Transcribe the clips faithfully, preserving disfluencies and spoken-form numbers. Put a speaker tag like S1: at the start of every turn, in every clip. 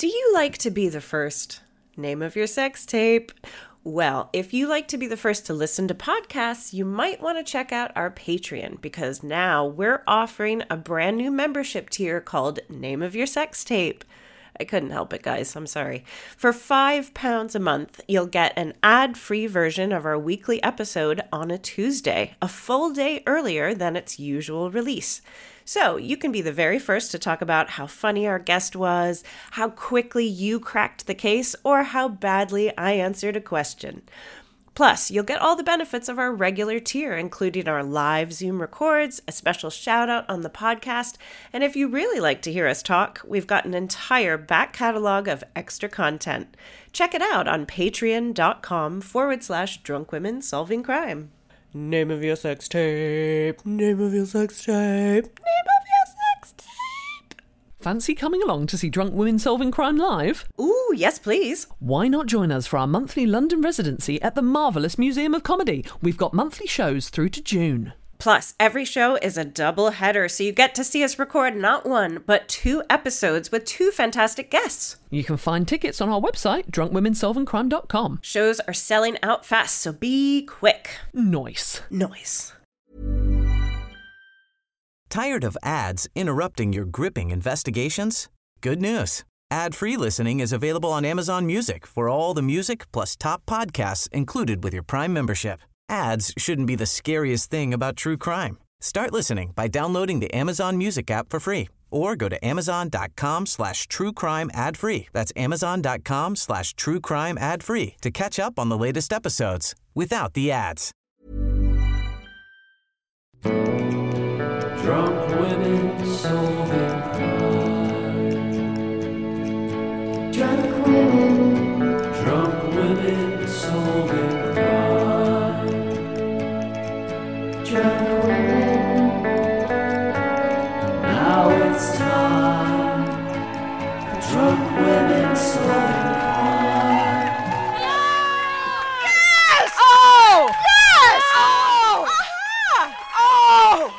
S1: Do you like to be the first? Name of your sex tape. Well, if you like to be the first to listen to podcasts, you might want to check out our Patreon, because now we're offering a brand new membership tier called Name of Your Sex Tape. I couldn't help it, guys. I'm sorry. For five pounds a month, you'll get an ad-free version of our weekly episode on a Tuesday, a full day earlier than its usual release. So you can be the very first to talk about how funny our guest was, how quickly you cracked the case, or how badly I answered a question. Plus, you'll get all the benefits of our regular tier, including our live Zoom records, a special shout out on the podcast, and if you really like to hear us talk, we've got an entire back catalog of extra content. Check it out on patreon.com forward slash drunk women solving crime. Name of your sex tape. Name of your sex tape. Name of your sex tape.
S2: Fancy coming along to see Drunk Women Solving Crime live?
S1: Ooh, yes, please.
S2: Why not join us for our monthly London residency at the Marvellous Museum of Comedy? We've got monthly shows through to June.
S1: Plus, every show is a double header, so you get to see us record not one, but two episodes with two fantastic guests.
S2: You can find tickets on our website, drunk women solving crime dot com.
S1: Shows are selling out fast, so be quick.
S2: Nice.
S1: Nice.
S3: Tired of ads interrupting your gripping investigations? Good news. Ad-free listening is available on Amazon Music for all the music plus top podcasts included with your Prime membership. Ads shouldn't be the scariest thing about true crime. Start listening by downloading the Amazon Music app for free or go to amazon.com slash true crime ad free. That's amazon.com slash true crime ad free to catch up on the latest episodes without the ads.
S4: Drunk women solving crime. Drunk women. Drunk women solving crime. Drunk women, now it's time for Drunk Women Solving Crime.
S1: Yes! Oh! Yes! Oh! Aha!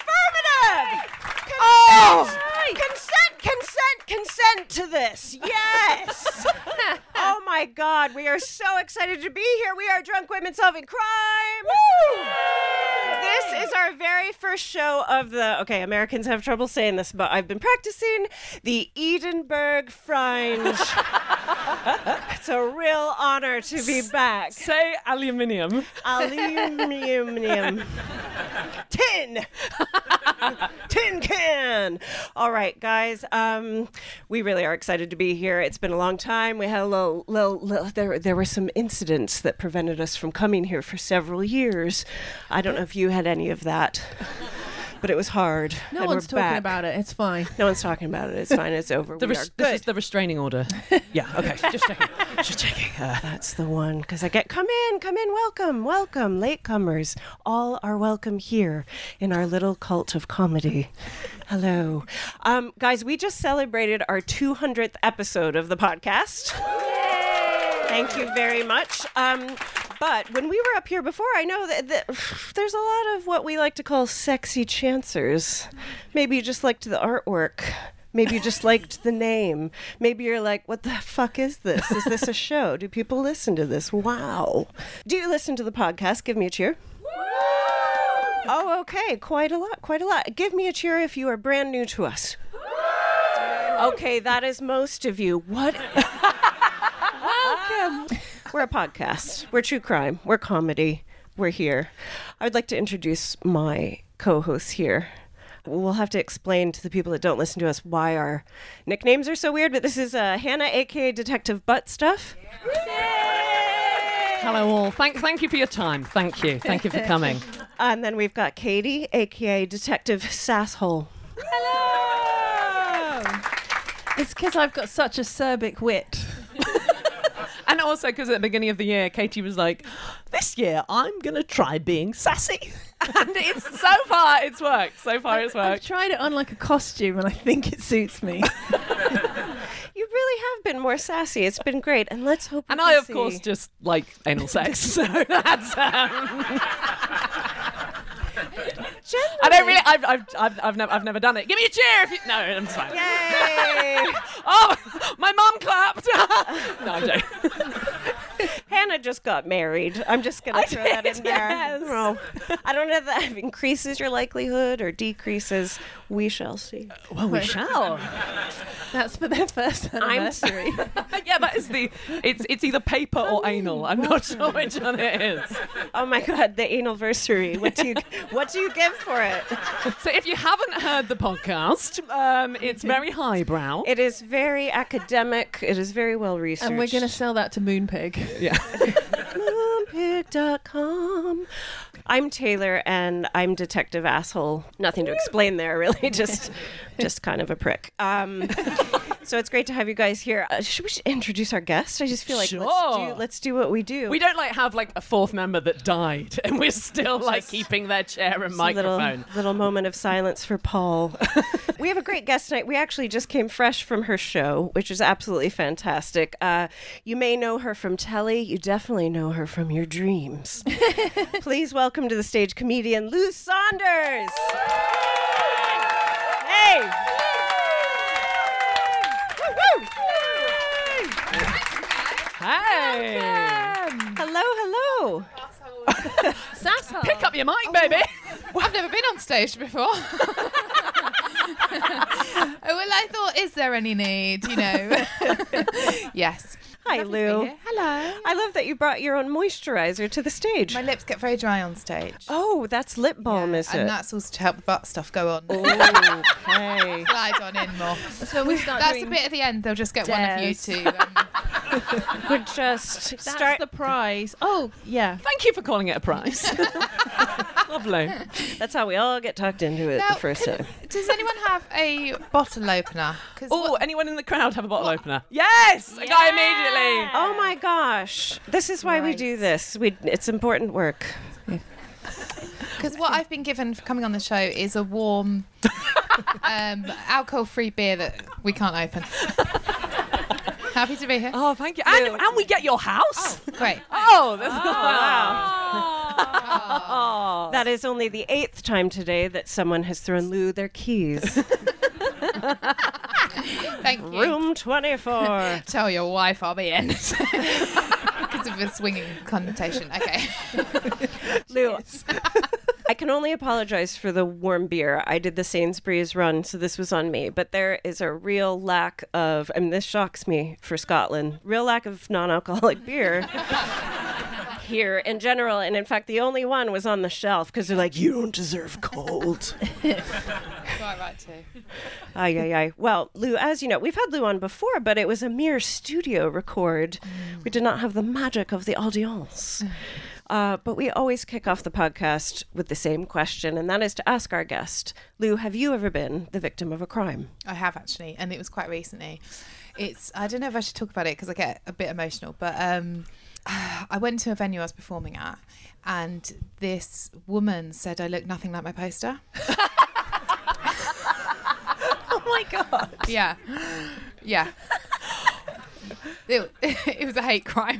S1: Oh! Affirmative! Consent, consent, consent to this. Yes! Oh my God, we are so excited to be here. We are Drunk Women Solving Crime. Woo! This is our very first show of the, okay, Americans have trouble saying this, but I've been practicing, the Edinburgh Fringe. It's a real honor to be back.
S2: Say aluminium.
S1: Aluminium. Tin. Tin can. All right, guys. Um, we really are excited to be here. It's been a long time. We had a little, little, little there, there were some incidents that prevented us from coming here for several years. I don't know if you had any of that, but it was hard.
S5: No
S1: and
S5: one's
S1: we're
S5: talking
S1: back.
S5: about it. It's fine.
S1: No one's talking about it. It's fine. It's over.
S2: The
S1: we
S2: res-
S1: are
S2: this
S1: good.
S2: is the restraining order. Yeah, okay. Just checking. Just checking. Uh,
S1: That's the one, because I get, come in, come in, welcome, welcome, latecomers. All are welcome here in our little cult of comedy. Hello. Um, guys, we just celebrated our two hundredth episode of the podcast. Thank you very much. Um, but when we were up here before, I know that, that there's a lot of what we like to call sexy chancers. Maybe you just liked the artwork. Maybe you just liked the name. Maybe you're like, what the fuck is this? Is this a show? Do people listen to this? Wow. Do you listen to the podcast? Give me a cheer. Oh, okay. Quite a lot. Quite a lot. Give me a cheer if you are brand new to us. Okay, that is most of you. What? Welcome. We're a podcast. We're true crime. We're comedy. We're here. I would like to introduce my co-hosts here. We'll have to explain to the people that don't listen to us why our nicknames are so weird, but this is uh, Hannah, a k a. Detective Butt Stuff.
S2: hello all. Thank, thank you for your time. Thank you. Thank you for coming.
S1: And then we've got Katie, a k a. Detective Sasshole.
S5: Hello! It's because I've got such acerbic wit.
S2: And also because at the beginning of the year, Katie was like, this year I'm going to try being sassy. And it's so far, it's worked. So far, it's worked.
S5: I've tried it on like a costume and I think it suits me.
S1: You really have been more sassy. It's been great. And let's hope
S2: And
S1: we
S2: I,
S1: can
S2: of
S1: see.
S2: course, just like anal sex. So that's... Um...
S1: Generally.
S2: I don't really... I've, I've, I've, I've, never, I've never done it. Give me a cheer if you... No, I'm fine.
S1: Yay!
S2: Oh, my mum No, I don't.
S1: Hannah just got married. I'm just going to throw that in
S2: did,
S1: there.
S2: yes.
S1: No, I don't know if that increases your likelihood or decreases. We shall see.
S2: Well, we shall.
S5: That's for their first anniversary.
S2: Yeah, that is the. It's it's either paper or anal. I'm not sure which one it is.
S1: Oh my God, the anniversary. What do you What do you give for it?
S2: So if you haven't heard the podcast, um, it's very highbrow.
S1: It is very academic. It is very well researched.
S5: And we're going to sell that to Moonpig.
S2: Yeah.
S1: moonpig dot com. I'm Taylor, and I'm Detective Asshole. Nothing to explain there, really. Just, just kind of a prick. Um, so it's great to have you guys here. Uh, should we should introduce our guest? I just feel like
S2: Sure.
S1: let's do let's do what we do.
S2: We don't like have like a fourth member that died, and we're still like keeping their chair and
S1: Just a little,
S2: microphone.
S1: little moment of silence for Paul. We have a great guest tonight. We actually just came fresh from her show, which is absolutely fantastic. Uh, you may know her from telly. You definitely know her from your dreams. Please welcome to the stage comedian Lou Saunders. Hey!
S2: Hey!
S1: Hello, hello.
S5: Sasa.
S2: Pick up your mic, baby.
S6: I've never been on stage before. Well, I thought, is there any need, you know? Yes.
S1: Hi,
S6: Lovely to be
S1: Lou.
S6: here. Hello.
S1: I love that you brought your own moisturizer to the stage.
S6: My lips get very dry on stage.
S1: Oh, that's lip balm, is
S6: and
S1: it?
S6: that's also to help the butt stuff go on.
S1: Okay.
S6: Slide on in more.
S5: So we start
S6: That's
S5: doing
S6: a bit at the end. They'll just get one of you
S5: Des.
S6: to. Um,
S1: We're just
S5: That's
S1: start.
S5: the prize. Oh, yeah.
S2: Thank you for calling it a prize. Lovely.
S1: That's how we all get tucked into it
S6: now,
S1: the first
S6: can-
S1: time.
S6: does anyone have a bottle opener? 'Cause
S2: Oh,
S6: what-
S2: anyone in the crowd have a bottle opener? Yes! A guy immediately.
S1: Oh my gosh. This is why we
S6: Right.
S1: do this. We it's important work.
S6: Because what I've been given for coming on the show is a warm, um, alcohol-free beer that we can't open. Happy to be here.
S2: Oh, thank you. And, and we get your house.
S6: Great.
S2: Oh, that's
S1: Wow. That is only the eighth time today that someone has thrown Lou their keys.
S6: Thank you.
S1: Room twenty-four.
S6: Tell your wife I'll be in. Because of the swinging connotation. Okay.
S1: Lou, I can only apologize for the warm beer. I did the Sainsbury's run, so this was on me. But there is a real lack of, I mean, this shocks me for Scotland, real lack of non-alcoholic beer here in general. And in fact, the only one was on the shelf because they're like, you don't deserve cold.
S6: Quite right too.
S1: Ay, ay, ay. Well, Lou, as you know, we've had Lou on before, but it was a mere studio record. We did not have the magic of the audience. Uh, but we always kick off the podcast with the same question, and that is to ask our guest, Lou, have you ever been the victim of a crime?
S6: I have actually, and it was quite recently. It's I don't know if I should talk about it because I get a bit emotional, but um, I went to a venue I was performing at, and this woman said I look nothing like my poster.
S1: Oh my God.
S6: Yeah, yeah. It, it was a hate crime.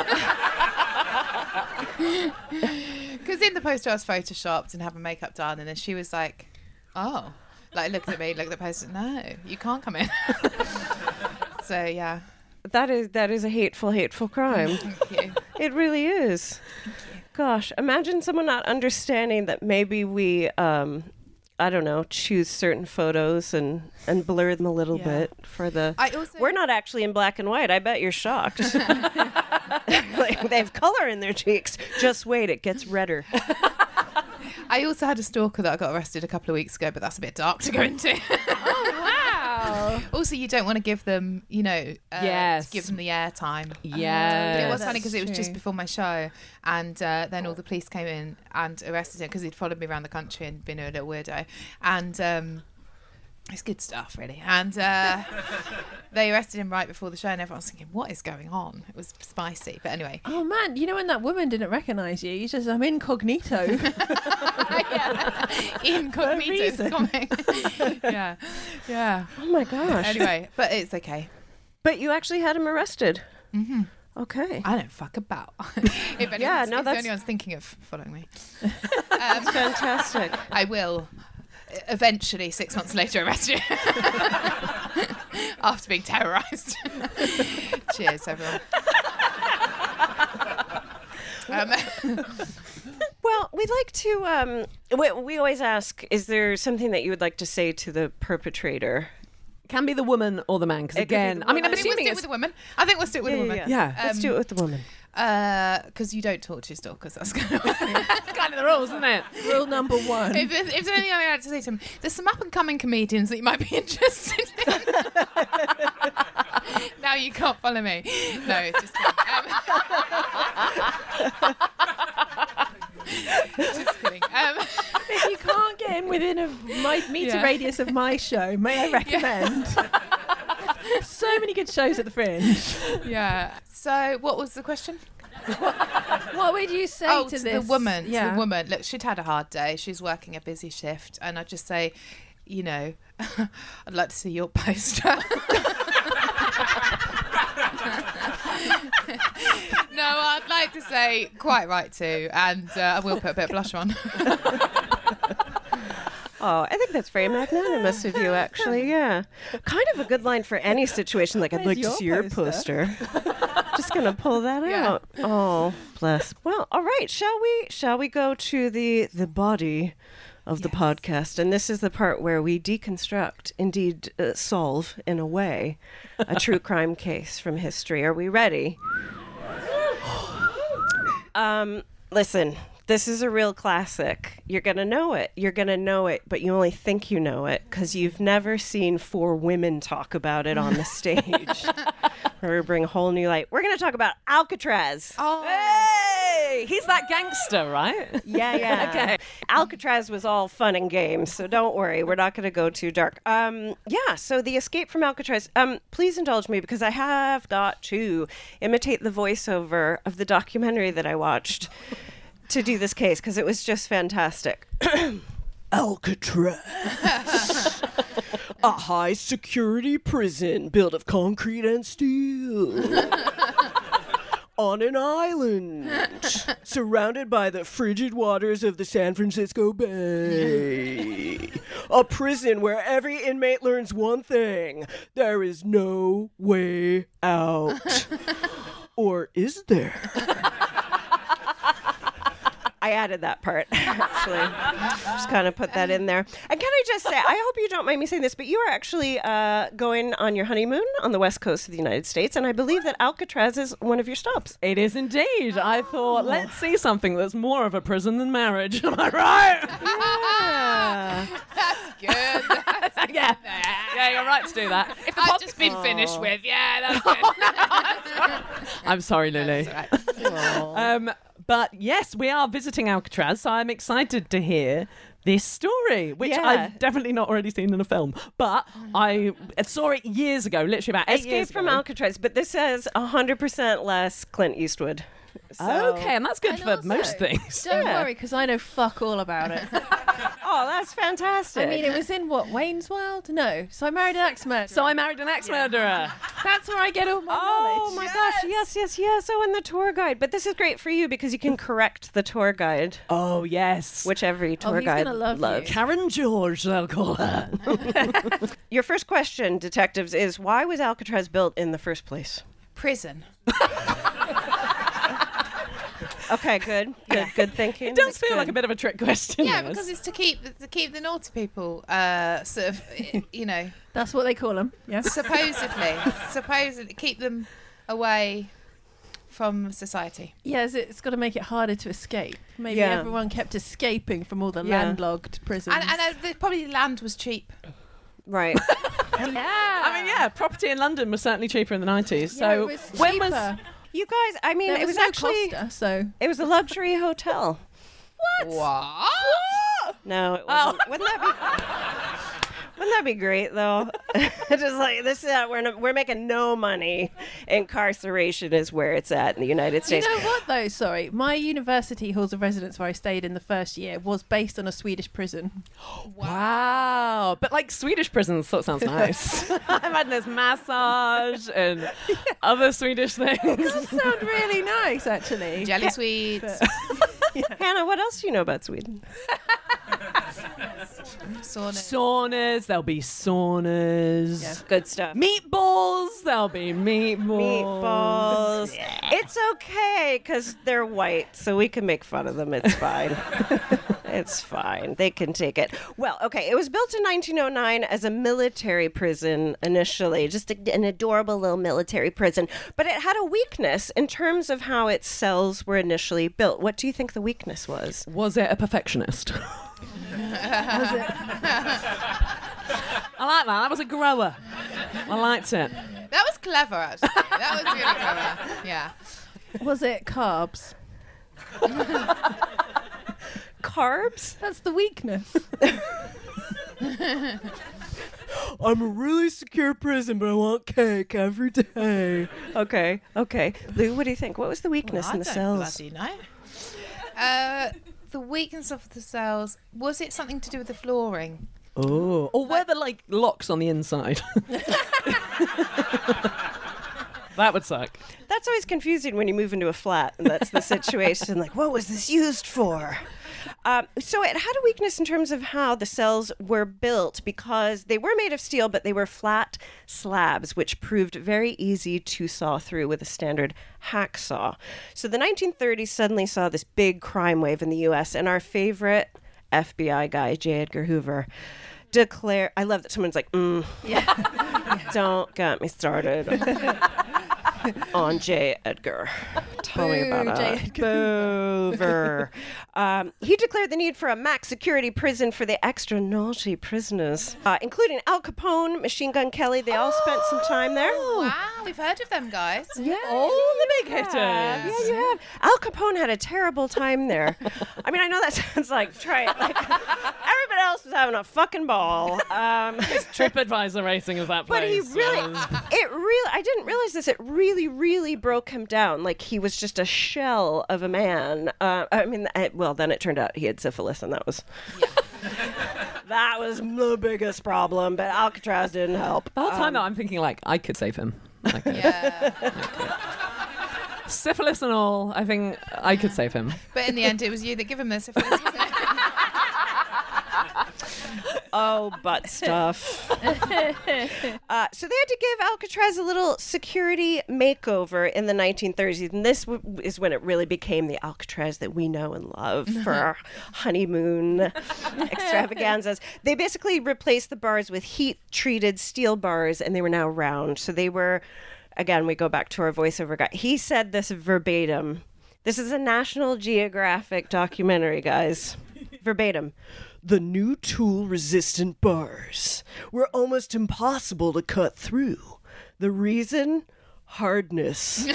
S6: Because in the poster I was photoshopped and had my makeup done, and then she was like, "Oh, like looked at me, looked at the poster. No, you can't come in." So yeah,
S1: That is that is a hateful, hateful crime.
S6: thank you.
S1: It really is. Gosh, imagine someone not understanding that maybe we, um, I don't know, choose certain photos and, and blur them a little
S6: Yeah.
S1: bit for the...
S6: I also
S1: We're not actually in black and white. I bet you're shocked. Like, they have color in their cheeks. Just wait, it gets redder.
S6: I also had a stalker that I got arrested a couple of weeks ago, but that's a bit dark to go into.
S5: Wow.
S6: Also, you don't want to give them, you know, uh,
S2: Yes.
S6: give them the airtime.
S2: Yeah.
S6: It was
S5: that's
S6: funny because it was just
S5: true.
S6: before my show, and uh, then all the police came in and arrested him because he'd followed me around the country and been a little weirdo. And um, it's good stuff, really. And uh, they arrested him right before the show, and everyone was thinking, "What is going on?" It was spicy, but anyway.
S5: Oh man, you know when that woman didn't recognise you, you just I'm incognito.
S6: Yeah. Incognito is
S5: reason.
S6: coming. Yeah, yeah.
S1: Oh my gosh.
S6: Anyway, but it's okay.
S1: But you actually had him arrested.
S6: Mm-hmm.
S1: Okay.
S6: I don't fuck about. if anyone's,
S1: Yeah, no,
S6: if
S1: that's-
S6: anyone's thinking of following me,
S1: That's fantastic.
S6: I will eventually, six months later, arrest you. after being terrorised. Cheers, everyone. um,
S1: Well, we'd like to. Um, we, we always ask: is there something that you would like to say to the perpetrator?
S2: Can be the woman or the man, because
S1: It could be
S2: again,
S1: the
S2: I mean, I'm
S6: I think we'll
S2: assuming
S6: stick
S2: it's
S6: with the woman. I think we'll stick with the woman.
S2: yeah.
S1: Let's
S6: Um,
S1: do it with the woman.
S6: Because you don't talk to your stalkers. That's kind of.
S2: It's kind of the rules, isn't it?
S5: Rule number one.
S6: If, there's- if there's anything I'd like to say to him, there's some up and coming comedians that you might be interested in. Now you can't follow me. No, just kidding. Um, just kidding. Um,
S5: If you can't get in within a mi- meter
S6: Yeah.
S5: radius of my show, may I recommend? So many good shows at the Fringe.
S6: yeah. So, what was the question?
S5: What would you say
S6: oh,
S5: to
S6: to
S5: this?
S6: the woman. To
S5: Yeah.
S6: the woman. Look, she'd had a hard day. She's working a busy shift, and I'd just say, you know, I'd like to see your poster. No, I'd like to say quite right too, and uh, I will put a bit of blush on.
S1: Oh, I think that's very magnanimous of you, actually. Yeah, kind of a good line for any situation. Like, I'd
S5: Where's
S1: like to
S5: your
S1: see your
S5: poster?
S1: poster. Just gonna pull that
S6: Yeah.
S1: out. Oh, bless. Well, all right. Shall we? Shall we go to the the body of the podcast? And this is the part where we deconstruct, indeed uh, solve, in a way, a true crime case from history. Are we ready? Um, listen. This is a real classic. You're going to know it. You're going to know it, but you only think you know it because you've never seen four women talk about it on the stage. We're going to bring a whole new light. We're going to talk about Alcatraz.
S6: Oh,
S2: Hey, he's that gangster, right?
S1: Yeah, yeah.
S2: Okay.
S1: Alcatraz was all fun and games, so don't worry. We're not going to go too dark. Um, yeah, so the escape from Alcatraz. Um, please indulge me because I have got to imitate the voiceover of the documentary that I watched to do this case because it was just fantastic. Alcatraz, a high security prison built of concrete and steel on an island surrounded by the frigid waters of the San Francisco Bay. A prison where every inmate learns one thing: there is no way out. Or is there? I added that part, actually. Just kind of put that in there. And can I just say, I hope you don't mind me saying this, but you are actually uh, going on your honeymoon on the west coast of the United States, and I believe that Alcatraz is one of your stops.
S2: It is indeed. I thought, let's see something that's more of a prison than marriage. Am I right?
S1: Yeah.
S6: that's good. That's
S2: yeah. Yeah, you're right to do that. If the
S6: I've
S2: pod-
S6: just been finished with. Yeah, that's good.
S2: I'm sorry, Lily.
S6: That's all right.
S2: Um, but yes, we are visiting Alcatraz, so I'm excited to hear this story, which
S1: Yeah.
S2: I've definitely not already seen in a film. But I saw it years ago, literally about eight
S1: Escape
S2: years
S1: from
S2: ago.
S1: Alcatraz, but this says one hundred percent less Clint Eastwood. So-
S2: Okay, and that's good
S5: And
S2: for
S5: also,
S2: most things.
S5: Don't
S1: Yeah.
S5: worry, because I know fuck all about it.
S1: Oh, that's fantastic.
S5: I mean, it was in what, Wayne's World? No. So I married an axe murderer.
S2: So I married an ex-murderer.
S5: That's where I get all my
S1: Oh
S5: knowledge.
S1: my gosh, yes, yes, yes. Oh, and the tour guide. But this is great for you because you can correct the tour guide,
S2: Oh, yes.
S1: which every tour
S5: Oh, he's
S1: guide
S5: gonna love you.
S1: loves.
S2: Karen George, they'll call her.
S1: Your first question, detectives, is why was Alcatraz built in the first place?
S6: Prison.
S1: Okay, good, good, good thinking.
S2: It does
S1: That's
S2: feel
S1: good.
S2: like a bit of a trick question.
S6: Yeah,
S2: this.
S6: because it's to keep to keep the naughty people, uh, sort of, you know,
S5: That's what they call them. Yeah.
S6: supposedly, supposedly keep them away from society.
S5: Yes, it's got to make it harder to escape. Maybe
S1: Yeah.
S5: everyone kept escaping from all the
S1: Yeah.
S5: landlocked prisons.
S6: And, and uh, the, probably land was cheap.
S1: Right.
S2: I mean, yeah, property in London was certainly cheaper in the nineties.
S5: Yeah,
S2: so
S5: it was
S2: when
S5: cheaper.
S2: was
S1: You guys, I mean,
S5: There
S1: it was
S5: no
S1: actually
S5: Costa, so
S1: it was a luxury hotel.
S6: What?
S1: No, it
S2: Oh.
S1: wasn't. Wouldn't that be? Wouldn't that be great though? Just like this, uh, we're n- we're making no money. Incarceration is where it's at in the United
S5: you
S1: States.
S5: know what though? Sorry, my university halls of residence where I stayed in the first year was based on a Swedish prison.
S2: Wow. But like Swedish prisons sort of sounds nice. I've had this massage and other Swedish things.
S5: Does sound really nice, actually.
S6: Jelly sweets.
S1: Hannah, what else do you know about Sweden?
S6: Sauna.
S2: Saunas, there'll be saunas.
S1: Yeah, good stuff.
S2: Meatballs, there'll be meatballs.
S1: Meatballs. It's okay because they're white, so we can make fun of them. It's fine. It's fine. They can take it. Well, okay. It was built in nineteen oh nine as a military prison initially, just a, an adorable little military prison. But it had a weakness in terms of how its cells were initially built. What do you think the weakness was?
S2: Was it a perfectionist? I like that. That was a grower. I liked it.
S6: That was clever, actually. That was really clever. Yeah.
S5: Was it carbs?
S1: Carbs?
S5: That's the weakness.
S1: I'm a really secure prison, but I want cake every day. Okay, okay. Lou, what do you think? What was the weakness
S6: Well,
S1: in
S6: I
S1: the
S6: don't
S1: cells?
S6: bloody know. Uh, the weakness of the cells, was it something to do with the flooring?
S2: Oh. Or were there like locks on the inside? That would suck.
S1: That's always confusing when you move into a flat and that's the situation. Like, what was this used for? Um, so it had a weakness in terms of how the cells were built because they were made of steel, but they were flat slabs, which proved very easy to saw through with a standard hacksaw. So the nineteen thirties suddenly saw this big crime wave in the U S, and our favorite F B I guy, J. Edgar Hoover, declare. I love that someone's like, mm, yeah. Don't get me started on J. Edgar. Tell me
S5: Boo,
S1: about
S5: J.
S1: it.
S5: Edgar
S1: Boover. um, he declared the need for a max security prison for the extra naughty prisoners, uh, including Al Capone, Machine Gun Kelly. They all spent some time there.
S6: Wow, we've heard of them guys.
S1: Yeah,
S2: All the big hitters.
S1: yeah, you have. Al Capone had a terrible time there. I mean, I know that sounds like try it. Like everybody else was having a fucking ball. Um,
S2: TripAdvisor rating of that place.
S1: but he really,
S2: was-
S1: it really, I didn't realize this. It really, really broke him down. Like he was just a shell of a man. Uh, I mean, I, well, then it turned out he had syphilis, and that was that was the biggest problem. But Alcatraz didn't help.
S2: The whole time
S1: Um,
S2: though, I'm thinking like I could save him. I could.
S6: Yeah.
S2: Syphilis and all, I think I could save him.
S6: But in the end, it was you that gave him the syphilis, wasn't it?
S1: Oh, butt stuff. uh, so they had to give Alcatraz a little security makeover in the nineteen thirties, and this w- is when it really became the Alcatraz that we know and love for our honeymoon extravaganzas. They basically replaced the bars with heat-treated steel bars, and they were now round. So they were, again, we go back to our voiceover guy. He said this verbatim. This is a National Geographic documentary, guys. Verbatim. The new tool-resistant bars were almost impossible to cut through. The reason? Hardness.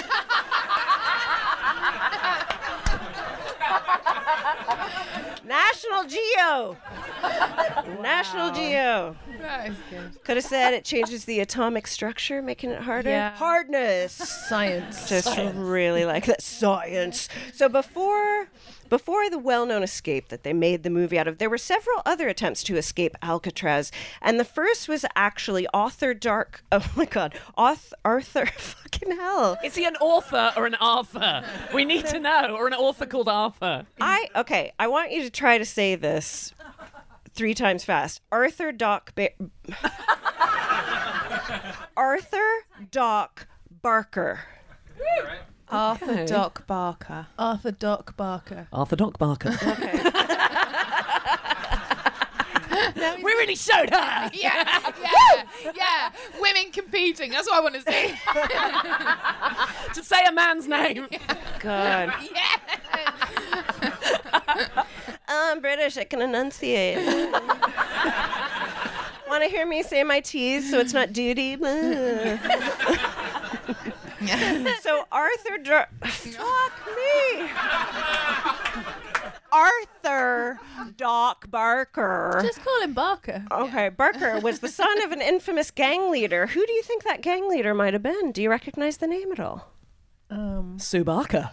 S1: National Geo. National Geo.
S6: That is good.
S1: Could have said it changes the atomic structure, making it harder.
S5: Yeah.
S1: Hardness.
S5: Science.
S1: Just really like that science. So before before the well-known escape that they made the movie out of, there were several other attempts to escape Alcatraz, and the first was actually Arthur Dark. Oh my God, Arth, Arthur, fucking hell.
S2: Is he an author or an Arthur? We need to know. Or an author called Arthur.
S1: I okay. I want you to try to say this three times fast. Arthur Doc. Ba- Arthur Doc Barker.
S6: Arthur
S2: Okay.
S6: Doc Barker.
S5: Arthur Doc Barker.
S2: Arthur Doc Barker.
S1: Okay.
S2: We really showed her.
S6: Yeah, yeah, yeah. Women competing. That's what I want to see.
S2: To say a man's name.
S1: God.
S6: Yeah.
S1: I'm British. I can enunciate. Want to hear me say my T's so it's not duty? So Arthur Dr- Fuck me. Arthur Doc Barker.
S5: Just call him Barker.
S1: Okay, Barker was the son of an infamous gang leader. Who do you think that gang leader might have been? Do you recognize the name at all?
S5: Um,
S2: Sue Barker.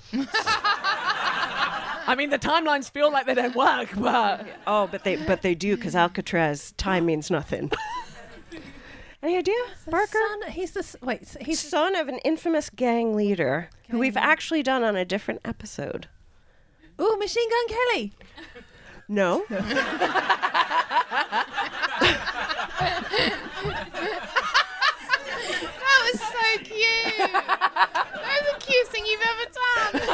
S2: I mean, the timelines feel like they don't work, but
S1: Oh, but they but they do because Alcatraz time means nothing. Any idea? Barker?
S5: Son, he's the s- wait. so He's
S1: Son of an infamous gang leader who we've actually done on a different episode.
S5: oh, Machine Gun Kelly.
S1: No.
S6: That was so cute. That was the cutest thing you've ever done.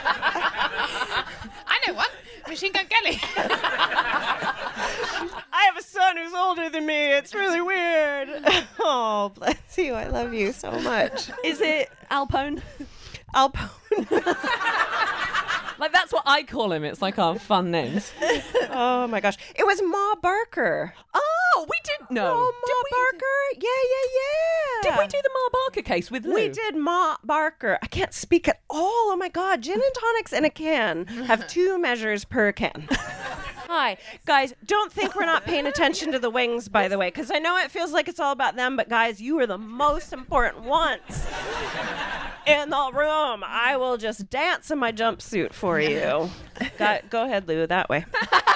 S6: I know one. Machine Gun Kelly.
S1: I have a son who's older than me. It's really weird. Oh, bless you. I love you so much.
S2: Is it Alpone?
S1: Alpone.
S2: Like, that's what I call him. It's like our fun names.
S1: Oh my gosh. It was Ma Barker.
S2: Oh, we did know.
S1: Oh, Ma
S2: did we,
S1: Barker. Yeah, yeah, yeah.
S2: Did we do the Ma Barker case with Lou?
S1: We did Ma Barker. I can't speak at all. Oh my God. Gin and tonics in a can have two measures per can. Hi. Guys, don't think we're not paying attention to the wings, by the way, because I know it feels like it's all about them, but guys, you are the most important ones in the room. I will just dance in my jumpsuit for you. Go, go ahead, Lou, that way.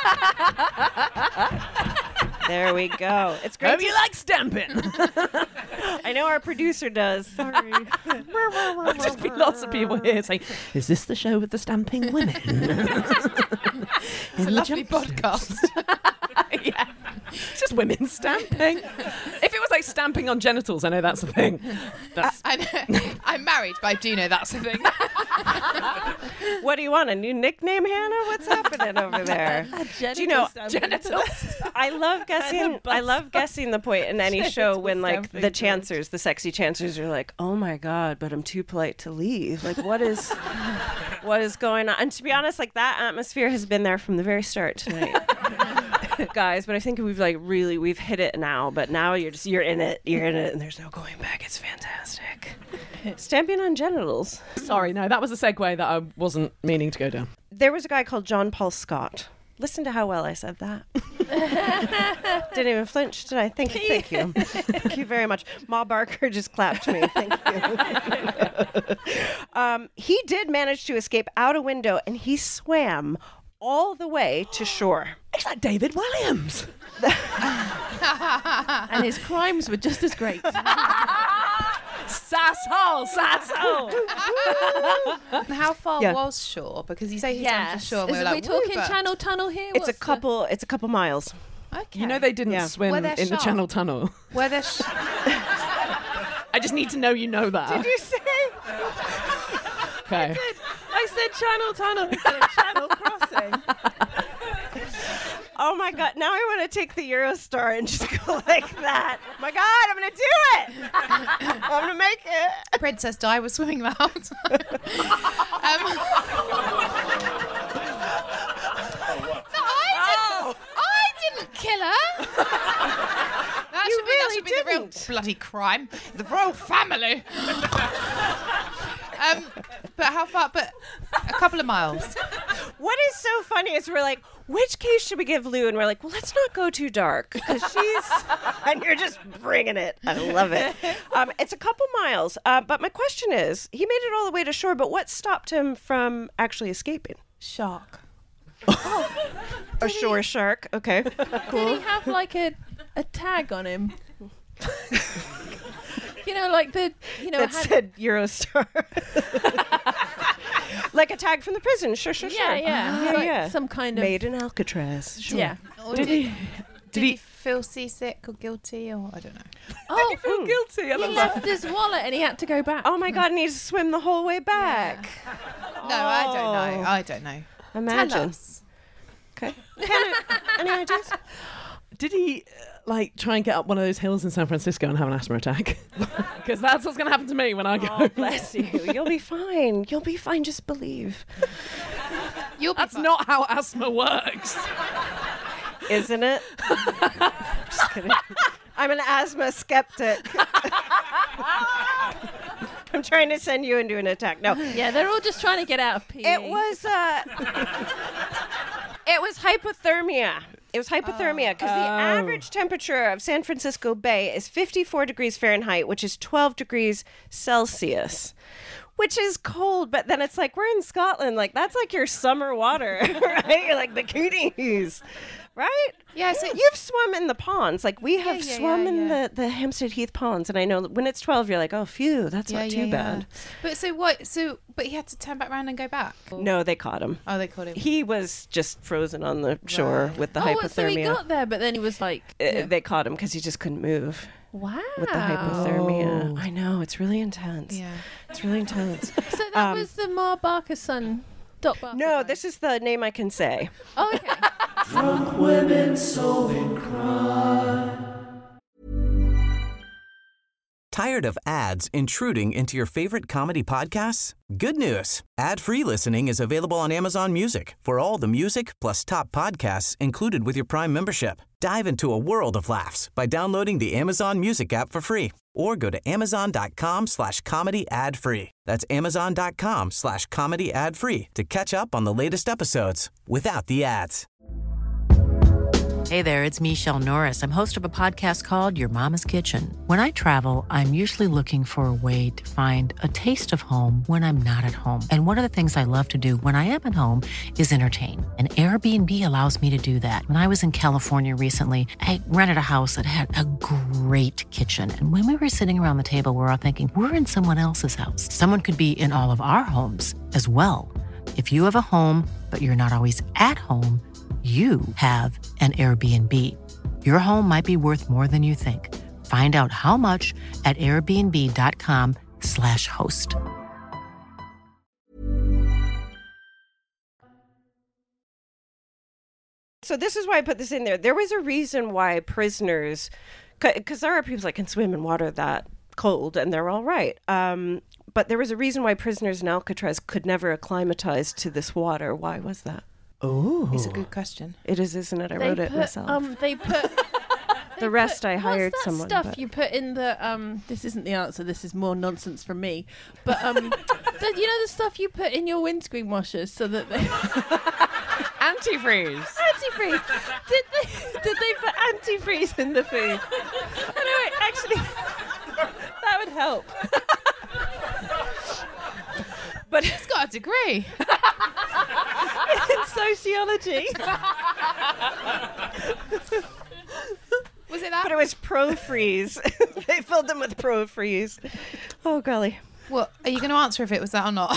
S1: There we go. It's great.
S2: Hope
S1: to-
S2: you like stamping.
S1: I know our producer does. Sorry.
S2: There'll just be lots of people here saying, is this the show with the stamping women?
S6: It's a lovely podcast.
S2: Yeah. It's just women stamping. If it was like stamping on genitals, I know that's a thing. That's
S6: I know. I'm married, but I do know that's a thing.
S1: What do you want? A new nickname, Hannah? What's happening over there? Do you know
S2: genitals.
S1: I love guessing. I love guessing the point in any show when like the chancers, the sexy chancers, are like, "Oh my God, but I'm too polite to leave." Like, what is, what is going on? And to be honest, like that atmosphere has been there from the very start tonight, guys. But I think we've like really we've hit it now. But now you're just you're in it, you're in it, and there's no going back. It's fantastic. Stamping on genitals.
S2: Sorry, no, that was a segue that I wasn't meaning to go down.
S1: There was a guy called John Paul Scott. Listen to how well I said that. Didn't even flinch, did I? Thank you. Thank you. Thank you very much. Ma Barker just clapped me. Thank you. um, he did manage to escape out a window, and he swam all the way to shore.
S2: Is that David Williams?
S5: And his crimes were just as great.
S2: Sasshole, sasshole.
S6: How far
S1: Yeah.
S6: was shore? Because you say he's
S5: Yeah.
S6: on to shore. And
S5: Is
S6: we
S5: it-
S6: were
S5: we
S6: like,
S5: talking
S6: "Woo," but-
S5: Channel Tunnel here?
S1: It's a
S5: What's the-
S1: couple. It's a couple miles.
S6: Okay.
S2: You know they didn't
S1: Yeah.
S2: swim
S6: Were
S2: in
S6: there
S2: the
S6: sharks?
S2: Channel Tunnel.
S6: Were there sh-
S2: I just need to know you know that.
S1: Did you say?
S2: Okay.
S5: I said Channel Tunnel instead of Channel Crossing.
S1: Oh my God! Now I want to take the Eurostar and just go like that. My God, I'm gonna do it. I'm gonna make it.
S6: Princess Di was swimming loud. um, no, I didn't. I didn't kill her. That
S1: You
S6: should be,
S1: really
S6: that should be the real
S1: didn't.
S6: bloody crime. The royal family. um, but how far? But a couple of miles.
S1: What is so funny is we're like, which case should we give Lou? And we're like, well, let's not go too dark because she's, and you're just bringing it. I love it. Um, it's a couple miles. Uh, but my question is, he made it all the way to shore, but what stopped him from actually escaping?
S6: Shark.
S1: A shore shark. Okay.
S5: Did he have like a, a tag on him? You know, like the, you know,
S1: That
S5: had-
S1: said Eurostar. Like a tag from the prison. Sure, sure, sure.
S5: yeah, yeah,
S1: Yeah,
S5: like
S1: yeah.
S5: some kind of,
S1: Made in Alcatraz. Sure.
S5: yeah.
S6: Or
S2: Did he?
S6: Did he feel seasick or guilty or I don't know?
S5: Oh,
S2: feel guilty? I
S5: he
S2: love that.
S5: left his wallet and he had to go back.
S1: Oh my God, and he had to swim the whole way back.
S6: No, I don't
S1: Oh.
S6: know. I don't know.
S1: Imagine.
S6: Tell us.
S1: Okay. Hannah, any ideas?
S2: Did he uh, like try and get up one of those hills in San Francisco and have an asthma attack? Because that's what's going to happen to me when I go.
S1: Oh, bless you. You'll be fine. You'll be fine. Just believe.
S6: You'll be
S2: That's
S6: fine.
S2: not how asthma works.
S1: Isn't it? Just kidding. I'm an asthma skeptic. I'm trying to send you into an attack. No.
S5: Yeah, they're all just trying to get out of P E.
S1: It was uh It was hypothermia. It was hypothermia because the
S2: Oh.
S1: average temperature of San Francisco Bay is fifty-four degrees Fahrenheit, which is twelve degrees Celsius. Which is cold, but then it's like we're in Scotland, like that's like your summer water, right? You're like bikinis. Right?
S6: Yeah, so
S1: You've swum in the ponds. Like, we have
S6: yeah,
S1: swum
S6: yeah,
S1: in
S6: yeah.
S1: the, the Hampstead Heath ponds. And I know that when it's twelve, you're like, oh, phew, that's
S6: yeah,
S1: not too
S6: yeah, yeah.
S1: bad.
S6: But so what? So, but he had to turn back around and go back.
S1: No, they caught him.
S6: Oh, they caught him.
S1: He was just frozen on the shore
S6: Right.
S1: with the
S5: Oh, so he
S1: hypothermia.
S5: got there, but then he was like,
S1: Uh,
S5: yeah.
S1: They caught him because he just couldn't move
S5: wow.
S1: with the hypothermia. I know, it's really intense.
S6: Yeah.
S1: It's really intense.
S5: So that
S1: Um,
S5: was the Mar Barker's son, Doc Barker.
S1: No,
S5: guy.
S1: this is the name I can say.
S5: Oh, okay.
S4: Drunk women solving crime.
S3: Tired of ads intruding into your favorite comedy podcasts? Good news. Ad-free listening is available on Amazon Music for all the music plus top podcasts included with your Prime membership. Dive into a world of laughs by downloading the Amazon Music app for free or go to amazon.com slash comedy ad free. That's amazon.com slash comedy ad free to catch up on the latest episodes without the ads.
S7: Hey there, it's Michelle Norris. I'm host of a podcast called Your Mama's Kitchen. When I travel, I'm usually looking for a way to find a taste of home when I'm not at home. And one of the things I love to do when I am at home is entertain. And Airbnb allows me to do that. When I was in California recently, I rented a house that had a great kitchen. And when we were sitting around the table, we were all thinking, we're in someone else's house. Someone could be in all of our homes as well. If you have a home, but you're not always at home, you have an Airbnb. Your home might be worth more than you think. Find out how much at airbnb.com slash host.
S1: So this is why I put this in there. There was a reason why prisoners, because there are people that can swim in water that cold and they're all right. Um, but there was a reason why prisoners in Alcatraz could never acclimatize to this water. Why was that? Oh,
S6: It's a good question.
S1: it is, isn't it? I
S5: They
S1: wrote it
S5: put,
S1: myself.
S5: Um, they put...
S1: The rest I
S5: what's
S1: hired
S5: that
S1: someone,
S5: stuff
S1: but-
S5: you put in the um this isn't the answer, this is more nonsense from me, but um the, you know the stuff you put in your windscreen washers so that they
S2: Antifreeze.
S5: antifreeze, did they did they put antifreeze in the food? Anyway, actually that would help.
S1: but
S6: He's got a degree.
S5: In sociology.
S6: Was it that?
S1: but it was Pro Freeze. They filled them with Pro Freeze. Oh golly.
S6: Well, are you going to answer if it was that or not?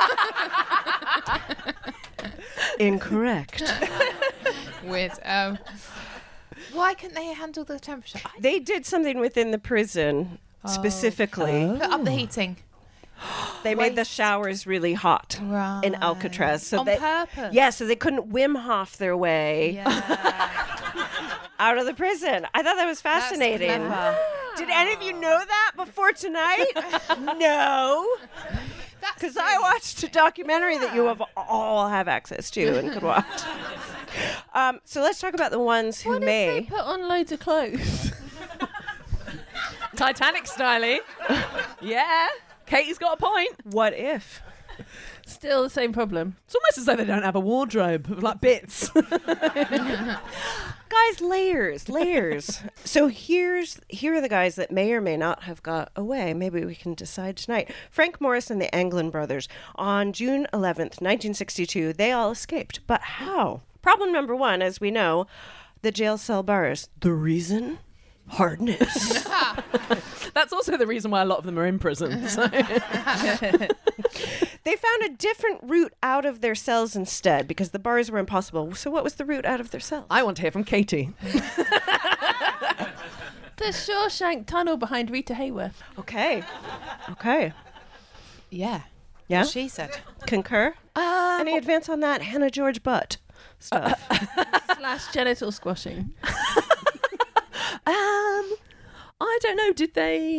S1: Incorrect.
S6: Weird. Um, why couldn't they handle the temperature? I
S1: They did something within the prison specifically.
S6: put up the heating.
S1: They made the showers really hot in
S6: Right.
S1: Alcatraz. So
S6: On
S1: they,
S6: purpose?
S1: Yeah, so they couldn't Wim Hof their way
S6: Yeah.
S1: out of the prison. I thought that was fascinating.
S6: clever.
S1: Did any of you know that before tonight? No. Because I watched a documentary that you have all have access to and could watch. Um, so let's talk about the ones who
S5: What if
S1: may.
S5: they put on loads of clothes?
S2: Titanic styly. Yeah. Katie's got a point.
S1: What if?
S5: Still the same problem.
S2: It's almost as though they don't have a wardrobe of like bits.
S1: Guys, layers, layers. So here's here are the guys that may or may not have got away. Maybe we can decide tonight. Frank Morris and the Anglin brothers. On June eleventh, nineteen sixty-two, they all escaped. But how? Problem number one, as we know, the jail cell bars. The reason? Hardness.
S2: That's also the reason why a lot of them are in prison. So.
S1: They found a different route out of their cells instead because the bars were impossible. So what was the route out of their cells?
S2: I want to hear from Katie.
S5: The Shawshank Tunnel behind Rita Hayworth.
S1: Okay. Okay.
S6: Yeah.
S1: Yeah?
S6: She said.
S1: Concur?
S2: Uh,
S1: Any advance on that Hannah George Butt stuff?
S5: Slash genital squashing.
S2: Um, I don't know. Did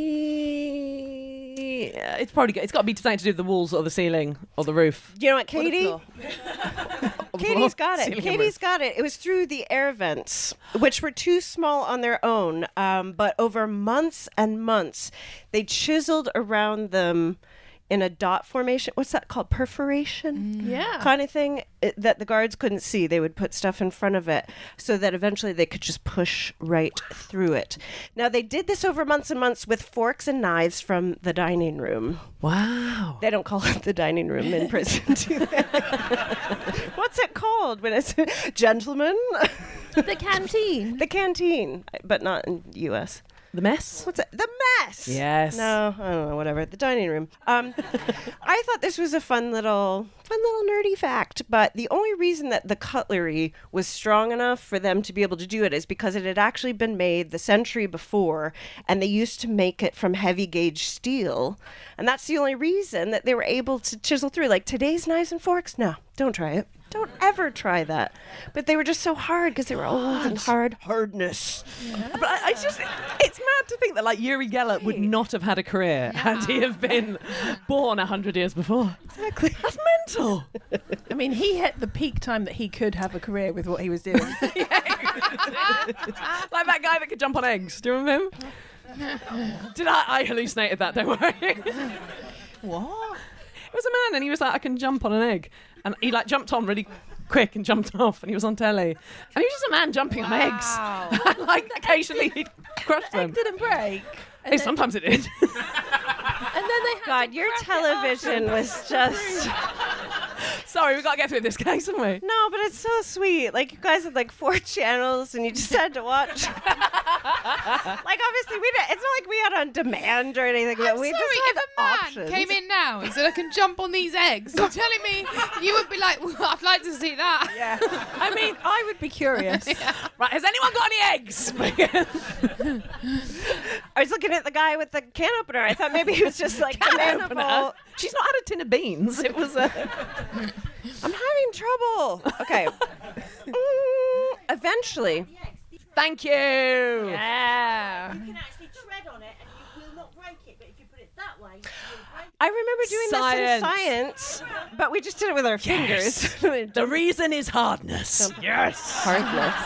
S2: they? Uh, It's probably it's got to be something to do with the walls or the ceiling or the roof.
S1: You know what, Katie?
S2: Or the
S1: Katie's
S2: floor.
S1: got it.
S2: Ceiling and
S1: Katie's
S2: roof.
S1: got it. It was through the air vents, which were too small on their own. Um, but over months and months, they chiseled around them in a dot formation. What's that called? Perforation?
S5: Yeah.
S1: Kind of thing it, that the guards couldn't see. They would put stuff in front of it so that eventually they could just push right through it. Now, they did this over months and months with forks and knives from the dining room.
S2: Wow.
S1: They don't call it the dining room in prison, do they? What's it called when it's gentlemen?
S5: The canteen.
S1: The canteen, but not in U S
S2: The mess?
S1: What's it? The mess.
S2: Yes.
S1: No, I don't know. Whatever. The dining room. Um, I thought this was a fun little, fun little nerdy fact. But the only reason that the cutlery was strong enough for them to be able to do it is because it had actually been made the century before, and they used to make it from heavy gauge steel, and that's the only reason that they were able to chisel through. Like today's knives and forks, no, don't try it. Don't ever try that. But they were just so hard because they were old and hard. Hardness.
S2: But I, I just, it's mad to think that like Uri Geller would not have had a career had he have been born a hundred years before.
S1: Exactly.
S2: That's mental.
S5: I mean, he hit the peak time that he could have a career with what he was doing.
S2: Like that guy that could jump on eggs. Do you remember him? Did I? I hallucinated that. Don't worry.
S5: What?
S2: It was a man, and he was like, I can jump on an egg, and he like jumped on really quick and jumped off, and he was on telly, and he was just a man jumping on eggs. And like occasionally he'd crush them.
S5: Egg didn't break. And
S2: Hey,
S5: then,
S2: sometimes it did.
S5: and then they had
S1: God,
S5: to
S1: your
S5: crack it
S1: television
S5: after.
S1: was just...
S2: Sorry, we got to get through this case, haven't we?
S1: No, but it's so sweet. Like, you guys had like four channels and you just had to watch. Like, obviously, we didn't, it's not like we had on demand or anything. But
S6: I'm
S1: we
S6: sorry,
S1: just
S6: if
S1: had
S6: a man
S1: options.
S6: came in now and said, I can jump on these eggs, you're telling me you would be like, well, I'd like to see that.
S5: Yeah. I mean, I would be curious.
S2: Right, has anyone got any eggs?
S1: I was looking at the guy with the can opener. I thought maybe he was just like the manifold.
S2: She's not had a tin of beans. It was a...
S1: I'm having trouble. Okay. Mm, eventually.
S2: Thank you.
S5: Yeah.
S8: You can actually tread on it and you will not break it, but if you put it that way, you'll break it.
S1: I remember doing
S2: Science.
S1: this in science, but we just did it with our
S2: Yes.
S1: fingers.
S2: The reason is hardness. Yes.
S1: Hardness.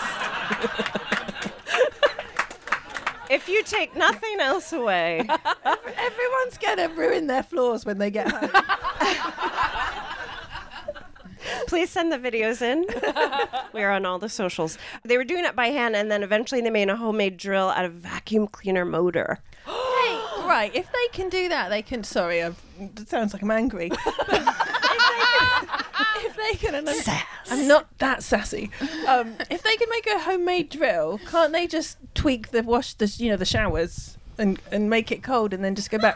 S1: If you take nothing else away.
S5: Everyone's gonna ruin their floors when they get home.
S1: Please send the videos in. We're on all the socials. They were doing it by hand, and then eventually they made a homemade drill out of vacuum cleaner motor.
S5: Hey, right, if they can do that, they can. Sorry, I've, it sounds like I'm angry. But if they can, if they can, and I'm, I'm not that sassy. Um, if they can make a homemade drill, can't they just tweak the wash, the you know, the showers, and and make it cold, and then just go back?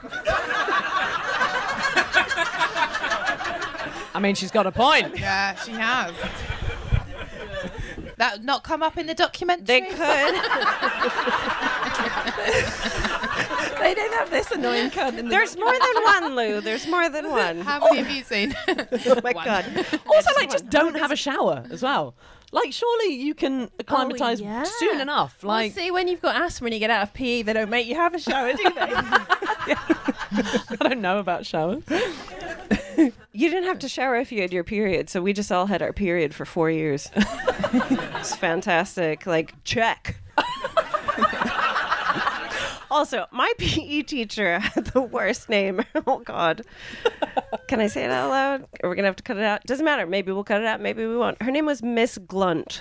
S2: I mean, she's got a point.
S6: Yeah, she has. That would not come up in the documentary?
S1: They could.
S5: They don't have this annoying cunt in the.
S1: There's more than one, Lou. There's more than one.
S6: How many have you seen?
S1: Oh my God.
S2: Also, like, just don't have a shower as well. Like, surely you can acclimatise
S5: yeah.
S2: soon enough.
S5: Well,
S2: Like,
S5: see, when you've got asthma and you get out of P E, they don't make you have a shower, do they?
S2: I don't know about showers.
S1: You didn't have to shower if you had your period, so we just all had our period for four years. It's fantastic. Like, check. Also, my P E teacher had the worst name. Oh, God. Can I say it out loud? Are we going to have to cut it out? Doesn't matter. Maybe we'll cut it out. Maybe we won't. Her name was Miss Glunt.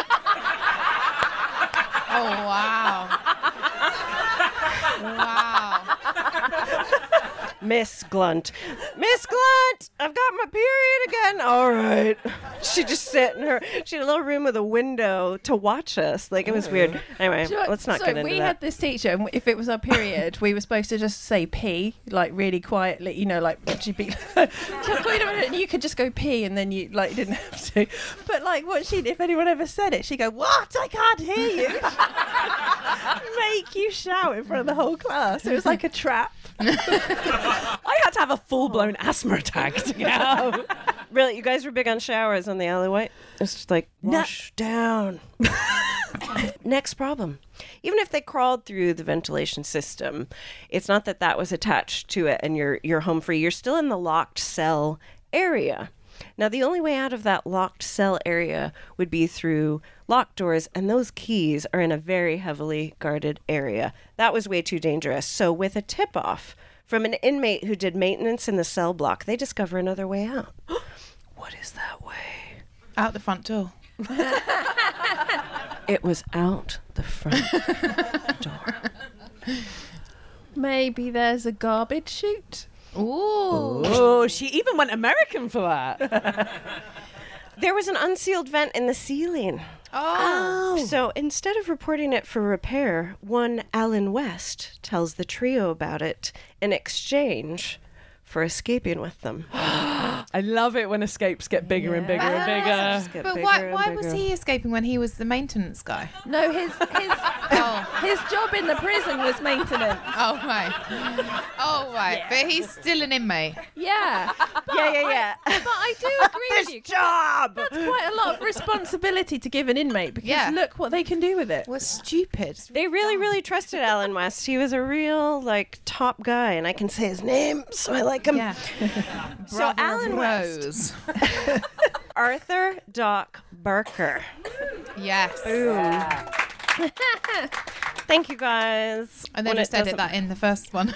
S6: Oh, wow. Wow.
S1: Miss Glunt. Miss Glunt! I've got my period again. All right. She just sat in her, she had a little room with a window to watch us. Like, it was weird. Anyway,
S5: Do you know-
S1: let's not
S5: so
S1: get into
S5: we
S1: that.
S5: had this teacher, and if it was our period, we were supposed to just say pee, like really quietly, you know, like she'd be, like, wait a minute, and you could just go pee, and then you like didn't have to. But like, what she, if anyone ever said it, she'd go, "What? I can't hear you." Make you shout in front of the whole class. It was like a trap.
S2: I had to have a full-blown asthma attack to get out.
S1: Really, you guys were big on showers on the alleyway? It's just like, wash down. Next problem. Even if they crawled through the ventilation system, it's not that that was attached to it and you're you're home free. You're still in the locked cell area. Now, the only way out of that locked cell area would be through locked doors, and those keys are in a very heavily guarded area. That was way too dangerous. So with a tip-off From an inmate who did maintenance in the cell block, they discover another way out. What is that way?
S6: Out the front door.
S1: It was out the front door.
S5: Maybe there's a garbage chute.
S6: Ooh.
S2: Oh, she even went American for that.
S1: There was an unsealed vent in the ceiling.
S6: Oh.
S1: So instead of reporting it for repair, one Alan West tells the trio about it in exchange for escaping with them.
S2: I love it when escapes get bigger and bigger and bigger.
S1: Get
S6: But
S1: bigger
S6: why,
S1: and
S6: why was
S1: bigger.
S6: he escaping when he was the maintenance guy?
S5: No, his his his job in the prison was maintenance.
S6: Oh, right. Oh, right. But he's still an inmate.
S5: Yeah. But
S1: Yeah, yeah, yeah.
S5: I, but I do agree with you. 'cause
S1: job!
S5: That's quite a lot of responsibility to give an inmate because
S6: Yeah.
S5: look what they can do with it.
S6: We're stupid.
S1: They really, really trusted Alan West. He was a real, like, top guy, and I can say his name, so I like him.
S6: Yeah.
S1: So
S6: Brother of
S1: Alan West,
S6: Rose.
S1: Arthur Doc Barker.
S6: Yes.
S1: Thank you, guys.
S6: And then
S1: When
S6: just
S1: it
S6: edit
S1: doesn't-
S6: that in the first one.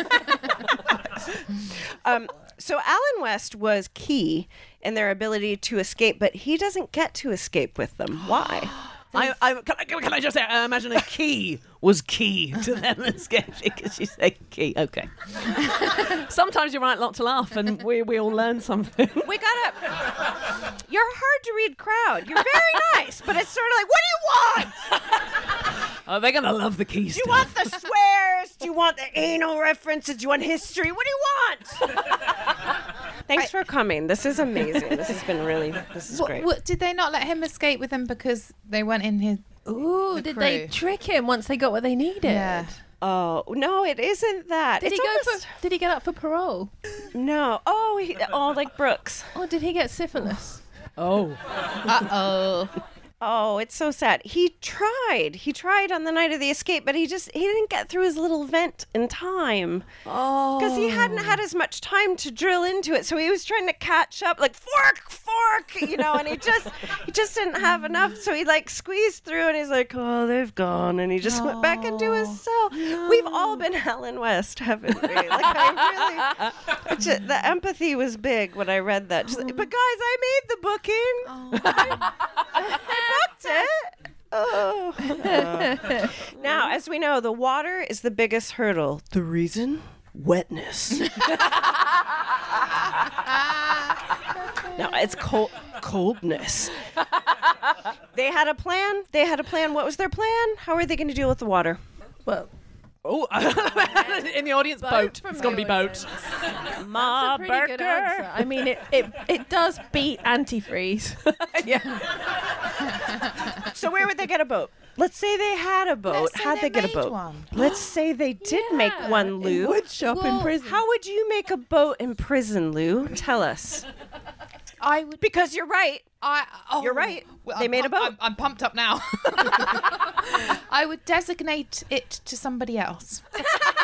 S1: Um, so Alan West was key in their ability to escape, but he doesn't get to escape with them. Why?
S2: I, I, can, I, can I just say, I imagine a key was key to them escaping because you say key. Okay. Sometimes you're right not to laugh and we, we all learn something.
S1: We gotta. You're a hard to read crowd. You're very nice, but it's sort of like, what do you want?
S2: Oh, they're going to love the keys.
S1: Do you want the swears? Do you want the anal references? Do you want history? What do you want? Thanks for coming. This is amazing. This has been really. This is
S6: What,
S1: great.
S6: what, did they not let him escape with them because they went in his...
S5: Ooh,
S6: The
S5: did they
S6: crew.
S5: trick him once they got what they needed?
S6: Yeah.
S1: Oh no, it isn't that.
S5: Did
S1: it's
S5: he go
S1: almost,
S5: for? Did he get up for parole?
S1: No. Oh, he, oh, like Brooks.
S5: Or did he get syphilis?
S2: Oh.
S6: Uh-oh.
S1: Oh, it's so sad. He tried. He tried on the night of the escape, but he just he didn't get through his little vent in time.
S2: Oh.
S1: Because he hadn't had as much time to drill into it, so he was trying to catch up, like fork, fork, you know, and he just he just didn't have enough, so he like squeezed through, and he's like, oh, they've gone, and he just went back into his cell. We've all been Alan West, haven't we? Like I really, it's just, the empathy was big when I read that. Just like, but guys, I made the booking. I booked it. Oh. Now, as we know, the water is the biggest hurdle. The reason? Wetness. No, it's cold coldness. They had a plan. They had a plan. What was their plan? How are they going to deal with the water?
S5: Well,
S2: Oh, in the audience, boat.
S5: from
S2: It's going to
S5: the
S2: be boat.
S1: Ma
S5: that's a pretty good answer. I mean, it, it, it does beat antifreeze.
S2: Yeah.
S1: So where would they get a boat? Let's say they had a boat.
S6: Let's say
S1: How'd
S6: they
S1: they, get a
S6: made
S1: bould
S6: one.
S1: Let's say they did make
S5: Yeah,
S1: one,
S5: in
S1: Lou.
S5: wood shop in
S6: Well,
S5: prison.
S1: How would you make a boat in prison, Lou? Tell us.
S6: I would...
S1: Because you're right.
S6: I, oh,
S1: You're right.
S6: well,
S1: They
S6: I'm
S1: made a
S6: pump-
S1: boat.
S6: I'm, I'm pumped up now. I would designate it to somebody else.
S1: Could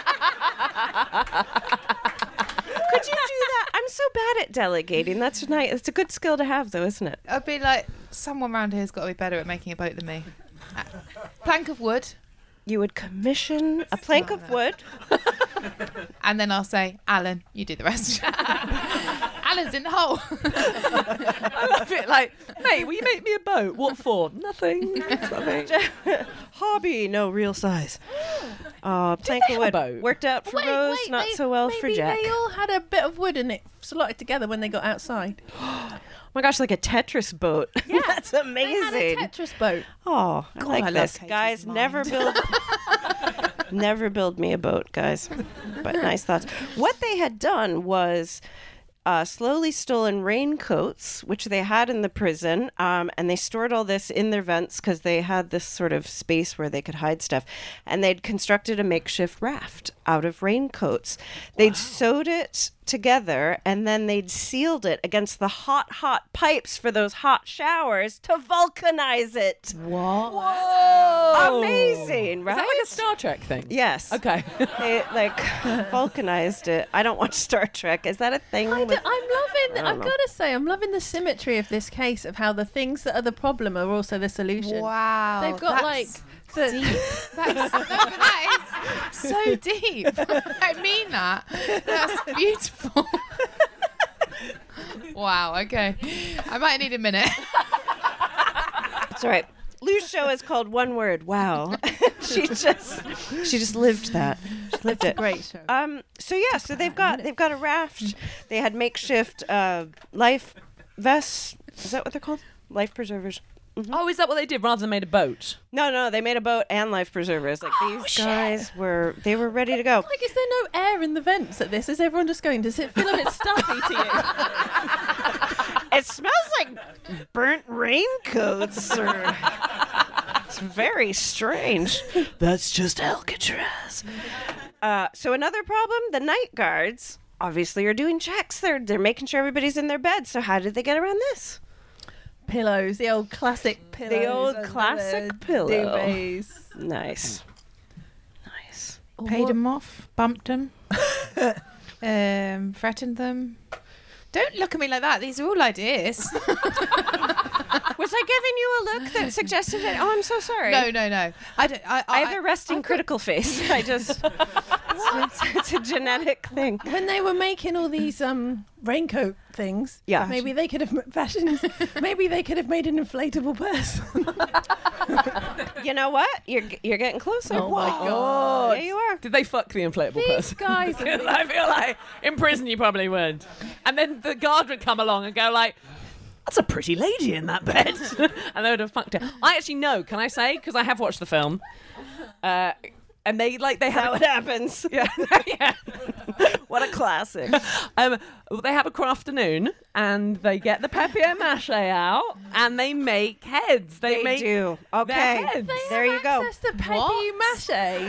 S1: you do that? I'm so bad at delegating. That's nice. It's a good skill to have, though, isn't it?
S6: I'd be like, someone around here's got to be better at making a boat than me. Uh, plank of wood,
S1: You would commission a plank of wood.
S6: and then I'll say, Alan, you do the rest. Alan's in the hole.
S2: I love it. Like, mate, will you make me a boat? What for? Nothing. Nothing.
S1: Hobby, no real size. Uh, plank
S2: they
S1: of
S2: have a
S1: wood
S2: boat?
S1: worked out for
S5: Wait,
S1: Rose,
S5: wait,
S1: not
S5: they-
S1: so well
S5: maybe
S1: for Jack.
S5: they all had a bit of wood and it slotted together when they got outside.
S1: Oh my gosh, like a Tetris boat. Yeah, that's
S5: They
S1: amazing.
S5: had a Tetris boat.
S1: Oh, I
S6: God,
S1: like
S6: I love
S1: this,
S6: Katie's
S1: guys.
S6: mind.
S1: Never build, never build me a boat, guys. But nice thoughts. What they had done was uh, slowly stolen raincoats, which they had in the prison, um, and they stored all this in their vents because they had this sort of space where they could hide stuff. And they'd constructed a makeshift raft out of raincoats. They'd sewed it together and then they'd sealed it against the hot, hot pipes for those hot showers to vulcanize it.
S2: What?
S1: Whoa! Amazing, right?
S2: Is that like a Star Trek thing?
S1: Yes.
S2: Okay.
S1: They like vulcanized it. I don't watch Star Trek. Is that a thing?
S5: I
S1: with-
S5: d- I'm loving,
S1: don't
S5: I've
S1: know.
S5: got to say, I'm loving the symmetry of this case of how the things that are the problem are also the solution.
S6: Wow.
S5: They've got
S6: that's
S5: like the,
S6: That is, no, but that is So deep. I mean that. That's beautiful. Wow, okay. I might need a minute.
S1: It's all right. Lou's show is called One Word. Wow. she just she just lived that. She lived it.
S5: Great show.
S1: Um so yeah, so they've got they've got a raft. They had makeshift uh life vests. Is that what they're called? Life preservers.
S2: Oh, is that what they did rather than made a boat?
S1: No, no, they made a boat and life preservers. Like
S5: Oh,
S1: these guys were they were ready to go.
S5: Like, is there no air in the vents at this? Is everyone just going, does it feel a bit stuffy to you?
S1: It smells like burnt raincoats or it's very strange. That's just Alcatraz. Uh, so another problem, the night guards obviously are doing checks. They're they're making sure everybody's in their bed. So how did they get around this?
S5: Pillows, the old classic pillows.
S1: old
S5: under
S1: classic
S5: the
S1: pillow.
S5: duvets.
S1: Nice. Nice.
S6: Paid them off, bumped them, um, threatened them. Don't look at me like that. These are all ideas.
S1: Was I giving you a look that suggested it? Oh, I'm so sorry.
S6: No, no, no. I don't. I,
S1: I have a resting critical face. I just it's, it's a genetic thing.
S5: When they were making all these um raincoat things,
S1: Yeah.
S5: maybe they could have m- fashions. Maybe they could have made an inflatable person.
S1: You know what? You're you're getting closer.
S5: Oh my
S1: Whoa.
S5: God.
S1: There you are.
S2: Did they fuck the inflatable
S5: These
S2: person?
S5: guys are
S2: Because I feel like in prison you probably would. And then the guard would come along and go like, that's a pretty lady in that bed. And they would have fucked her. I actually know, can I say? Because I have watched the film. Uh, and they like they
S1: Is that
S2: have
S1: what happens?
S2: yeah, yeah.
S1: What a classic.
S2: Um, they have a crafternoon and they get the papier-mâché out and they make heads. They,
S1: They
S2: make
S1: do.
S2: their
S1: Okay.
S2: heads.
S1: There you go.
S5: Access to
S6: What?
S5: papier-mâché.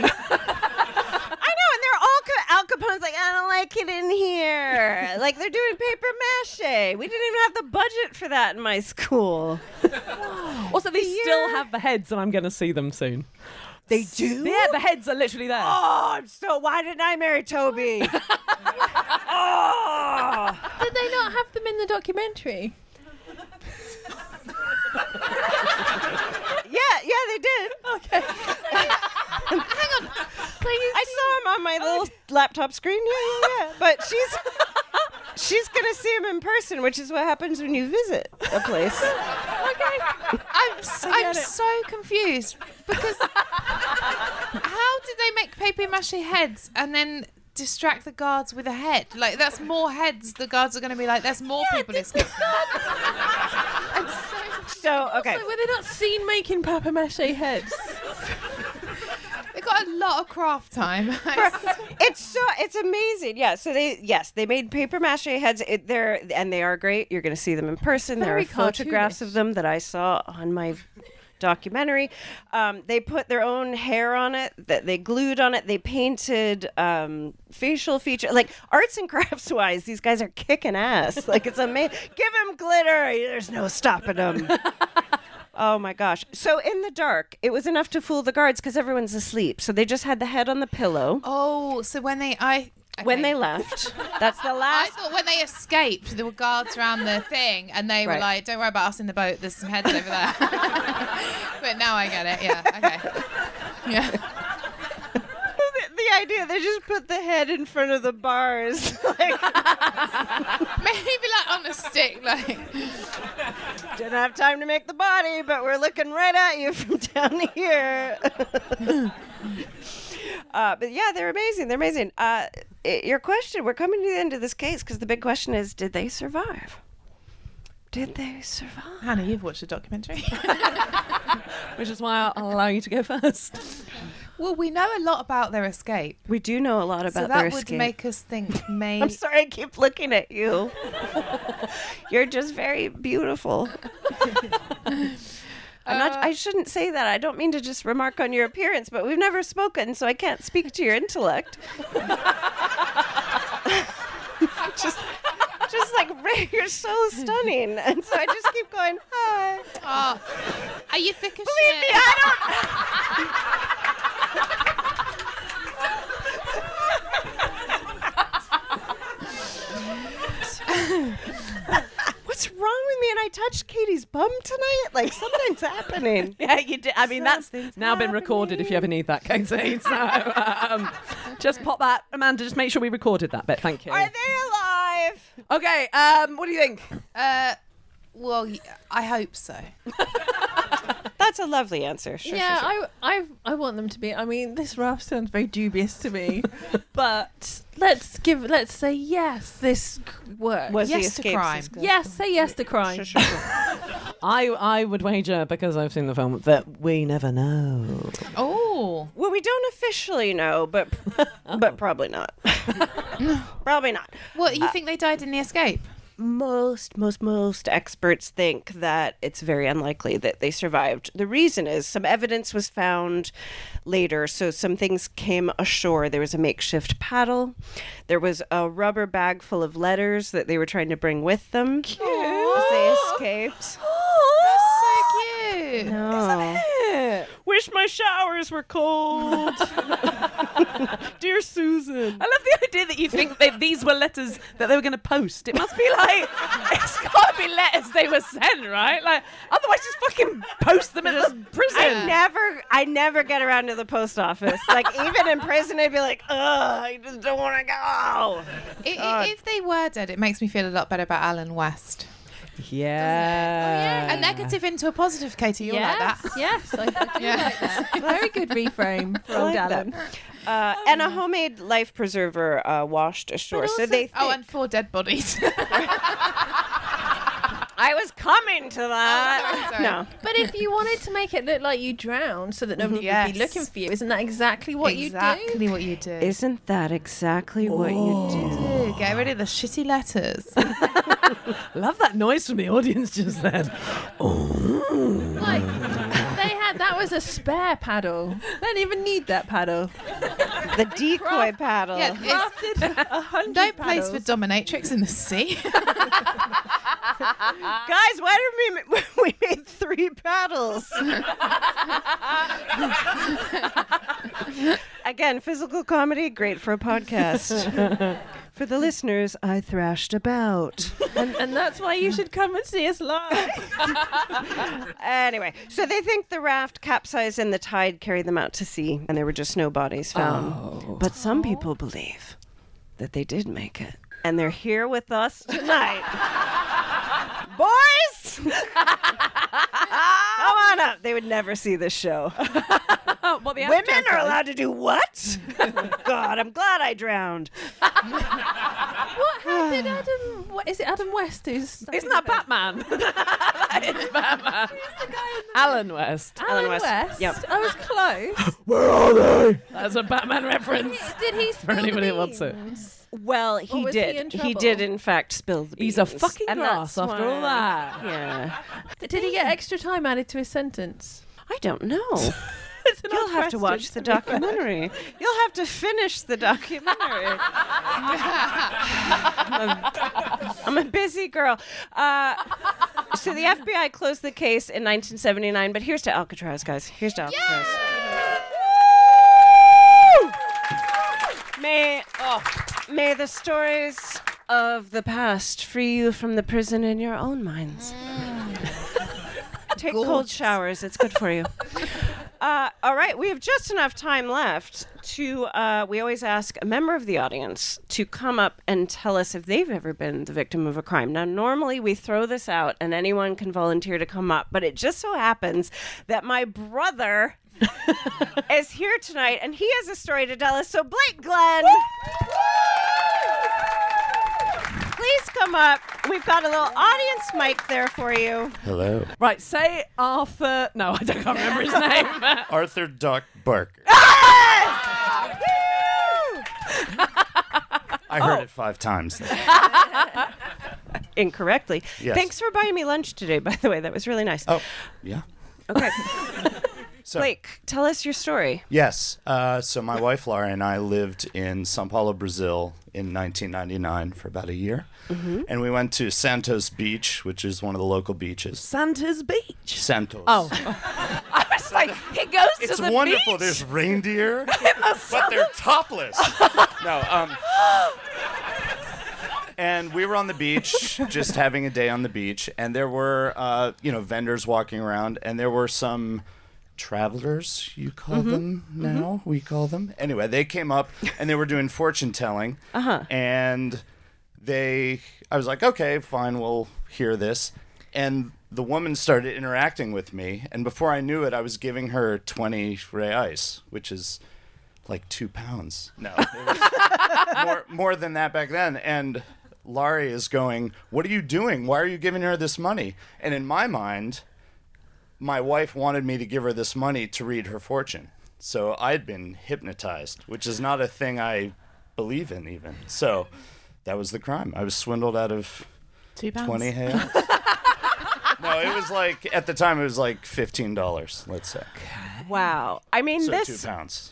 S1: I know, and they're all co- Al Capone's like, I don't like it in here. Like they're doing paper mache. We didn't even have the budget for that in my school.
S2: Also, they
S1: The
S2: still
S1: year-
S2: have the heads and I'm going to see them soon.
S1: They do?
S2: Yeah, the heads are literally there.
S1: Oh, I'm so. Why didn't I marry Toby? Oh.
S5: Did they not have them in the documentary?
S1: Yeah, yeah, they did.
S5: Okay.
S1: I saw him on my little laptop screen. Yeah, yeah, yeah. But she's she's gonna see him in person, which is what happens when you visit a place.
S6: Okay. I'm s- I'm so confused because how did they make papier-mâché heads and then distract the guards with a head? Like that's more heads. The guards are going to be like, there's more people escaping. I'm so
S1: So okay,
S5: So were they not seen making papier-mâché heads?
S6: They got a lot of craft time.
S1: it's so it's amazing. Yeah. So they yes they made paper mache heads. It, they're and they are great. You're going to see them in person. There are
S5: Very
S1: photographs
S5: cartoonish.
S1: of them that I saw on my documentary. Um, they put their own hair on it. That they glued on it. They painted um, facial feature. Like arts and crafts wise, these guys are kicking ass. Like it's amazing. Give them glitter. There's no stopping them. Oh my gosh. So in the dark, it was enough to fool the guards because everyone's asleep. So they just had the head on the pillow.
S6: Oh, so when they I
S1: When
S6: okay.
S1: they left, that's the
S6: I
S1: last.
S6: thought when they escaped, there were guards around the thing, and they were
S1: Right.
S6: like, "Don't worry about us in the boat. There's some heads over there." But now I get it. Yeah. Okay. Yeah.
S1: the, the idea they just put the head in front of the bars. Like,
S6: Maybe like on a stick, like.
S1: didn't have time to make the body, but we're looking right at you from down here. uh, but yeah, they're amazing. They're amazing. Uh, i- your question, we're coming to the end of this case because the big question is, did they survive? Did they survive?
S6: Hannah, you've watched the documentary.
S2: Which is why I'll, I'll allow you to go first.
S6: Well, we know a lot about their escape,
S1: We do know a lot about
S6: so
S1: their
S6: that would
S1: escape.
S6: make us think maybe.
S1: I'm sorry, I keep looking at you. You're just very beautiful. I'm not. I shouldn't say that. I don't mean to just remark on your appearance, but we've never spoken, so I can't speak to your intellect. just, just like Ray, you're so stunning, and so I just keep going. Hi.
S6: Oh, are you thick as
S1: Believe
S6: shit?
S1: me, I What's what's wrong with me? And I touched Katie's bum tonight. Like, something's happening.
S2: Yeah, you did. I mean, that's
S1: Something's
S2: now been recorded if you ever need that, Katie. So um, just pop that. Amanda, just make sure we recorded that bit. Thank you.
S1: Are they alive?
S2: Okay, um, what do you think?
S6: Uh, well, y- I hope so.
S1: That's a lovely answer. Sure,
S5: yeah,
S1: sure, sure.
S5: I, I, I want them to be. I mean, this raft sounds very dubious to me, but let's give. Let's say yes. This c- works.
S1: Was
S6: Yes
S1: the
S6: to
S1: escape
S6: crime.
S1: successful?
S5: Yes, say yes to crime.
S1: Sure, sure, sure.
S2: I I would wager, because I've seen the film, that we never know.
S6: Oh.
S1: Well, we don't officially know, but but probably not. Probably not.
S6: What, you think they died in the escape?
S1: Most, most, most experts think that it's very unlikely that they survived. The reason is some evidence was found later. So some things came ashore. There was a makeshift paddle. There was a rubber bag full of letters that they were trying to bring with them as they escaped.
S6: That's so cute.
S1: No. Wish my showers were cold. Dear Susan.
S2: I love the idea that you think that these were letters that they were going to post. It must be like, it's got to be letters they were sent, right? Like, otherwise just fucking post them in a prison.
S1: I never, I never get around to the post office. Like, even in prison, I'd be like, ugh, I just don't want to go.
S6: I- I- if they were dead, it makes me feel a lot better about Alan West.
S2: Yeah.
S6: A negative into a positive, Katie. You'll
S5: yes,
S6: like that.
S5: yes, I, I do
S6: Yeah.
S5: like that. Very good reframe for old
S1: like that.
S5: Alan.
S1: Uh, and a homemade life preserver uh, washed ashore. So
S5: also-
S1: they.
S6: Oh,
S1: thi-
S6: and four dead bodies.
S1: I was coming to that.
S6: Oh, sorry, sorry.
S1: No.
S5: But if you wanted to make it look like you drowned so that nobody would
S6: Yes.
S5: be looking for you, isn't that exactly what you do?
S6: exactly what you do.
S1: Isn't that exactly what you do?
S6: do. Get rid of the shitty letters.
S2: Love that noise from the audience just then.
S5: Like, they had, that was a spare paddle. They didn't even need that paddle.
S1: The decoy paddle.
S6: Yeah, it's,
S5: Crafted a hundred
S6: no place for
S5: paddles.
S6: dominatrix in the sea.
S1: Guys, why did we we made three paddles? Again, physical comedy, great for a podcast. For the listeners, I thrashed about.
S5: and, and that's why you should come and see us live.
S1: Anyway, so they think the raft capsized and the tide carried them out to sea, and there were just no bodies found. But some people believe that they did make it, and they're here with us tonight. Boys! Come on up. They would never see this show.
S2: Well, the
S1: Women
S2: actors
S1: are
S2: does.
S1: allowed to do what? God, I'm glad I drowned.
S5: What? How did Adam... What, is it Adam West who's...
S2: Isn't that Batman? That is Batman. Alan West.
S5: Alan,
S1: Alan
S5: West?
S1: West. Yep.
S5: I was close.
S2: Where are they? That's a Batman reference.
S5: Did he spill the
S2: anybody that wants it.
S5: beans?
S1: Well, he
S5: was he
S1: did.
S5: in
S1: He,
S5: trouble?
S1: did, in fact, spill the beans.
S2: He's a fucking
S1: And
S2: grass
S1: that's
S2: after all
S1: why-
S2: that.
S1: Yeah.
S5: Did he get extra time added to his sentence?
S1: I don't know.
S5: It's an
S1: You'll
S5: odd
S1: have to
S5: question,
S1: watch the
S5: to be fair.
S1: documentary. You'll have to finish the documentary. I'm, a, I'm a busy girl. Uh, so the F B I closed the case in nineteen seventy-nine, but here's to Alcatraz, guys. Here's to Alcatraz. May, oh, may the stories of the past free you from the prison in your own minds. Take cold showers. It's good for you. Uh, all right, we have just enough time left to, uh, we always ask a member of the audience to come up and tell us if they've ever been the victim of a crime. Now, normally we throw this out and anyone can volunteer to come up, but it just so happens that my brother is here tonight and he has a story to tell us. So, Blake Glenn, please come up. We've got a little audience mic there for you.
S9: Hello.
S2: Right, say Arthur. No, I don't, can't remember his name.
S9: Arthur Doc Barker. I heard it five times.
S1: Incorrectly.
S9: Yes.
S1: Thanks for buying me lunch today, by the way. That was really nice.
S9: Oh, yeah.
S1: Okay.
S9: So,
S1: Blake, tell us your story.
S9: yes. Uh, so my wife Laura and I lived in São Paulo, Brazil in nineteen ninety-nine for about a year.
S1: Mm-hmm.
S9: And we went to Santos Beach, which is one of the local beaches.
S2: Santa's Beach.
S9: Santos.
S2: Oh. I was like, he goes
S9: It's
S2: to the
S9: wonderful.
S2: beach.
S9: There's reindeer, but they're topless. No, um, And we were on the beach, just having a day on the beach, and there were, uh, you know, vendors walking around, and there were some travelers, you call
S1: Mm-hmm.
S9: them now? Mm-hmm. We call them? Anyway, they came up, and they were doing fortune telling,
S1: Uh-huh.
S9: and they, I was like, okay, fine, we'll hear this. And the woman started interacting with me, and before I knew it, I was giving her twenty reais, which is like two pounds. No, it was more, more than that back then. And Laurie is going, what are you doing? Why are you giving her this money? And in my mind, my wife wanted me to give her this money to read her fortune. So I'd been hypnotized, which is not a thing I believe in even. So that was the crime. I was swindled out of
S6: Two pounds.
S9: twenty reais. No, it was like, at the time, it was like fifteen dollars, let's say.
S1: Wow. I mean,
S9: So
S1: this.
S9: two pounds.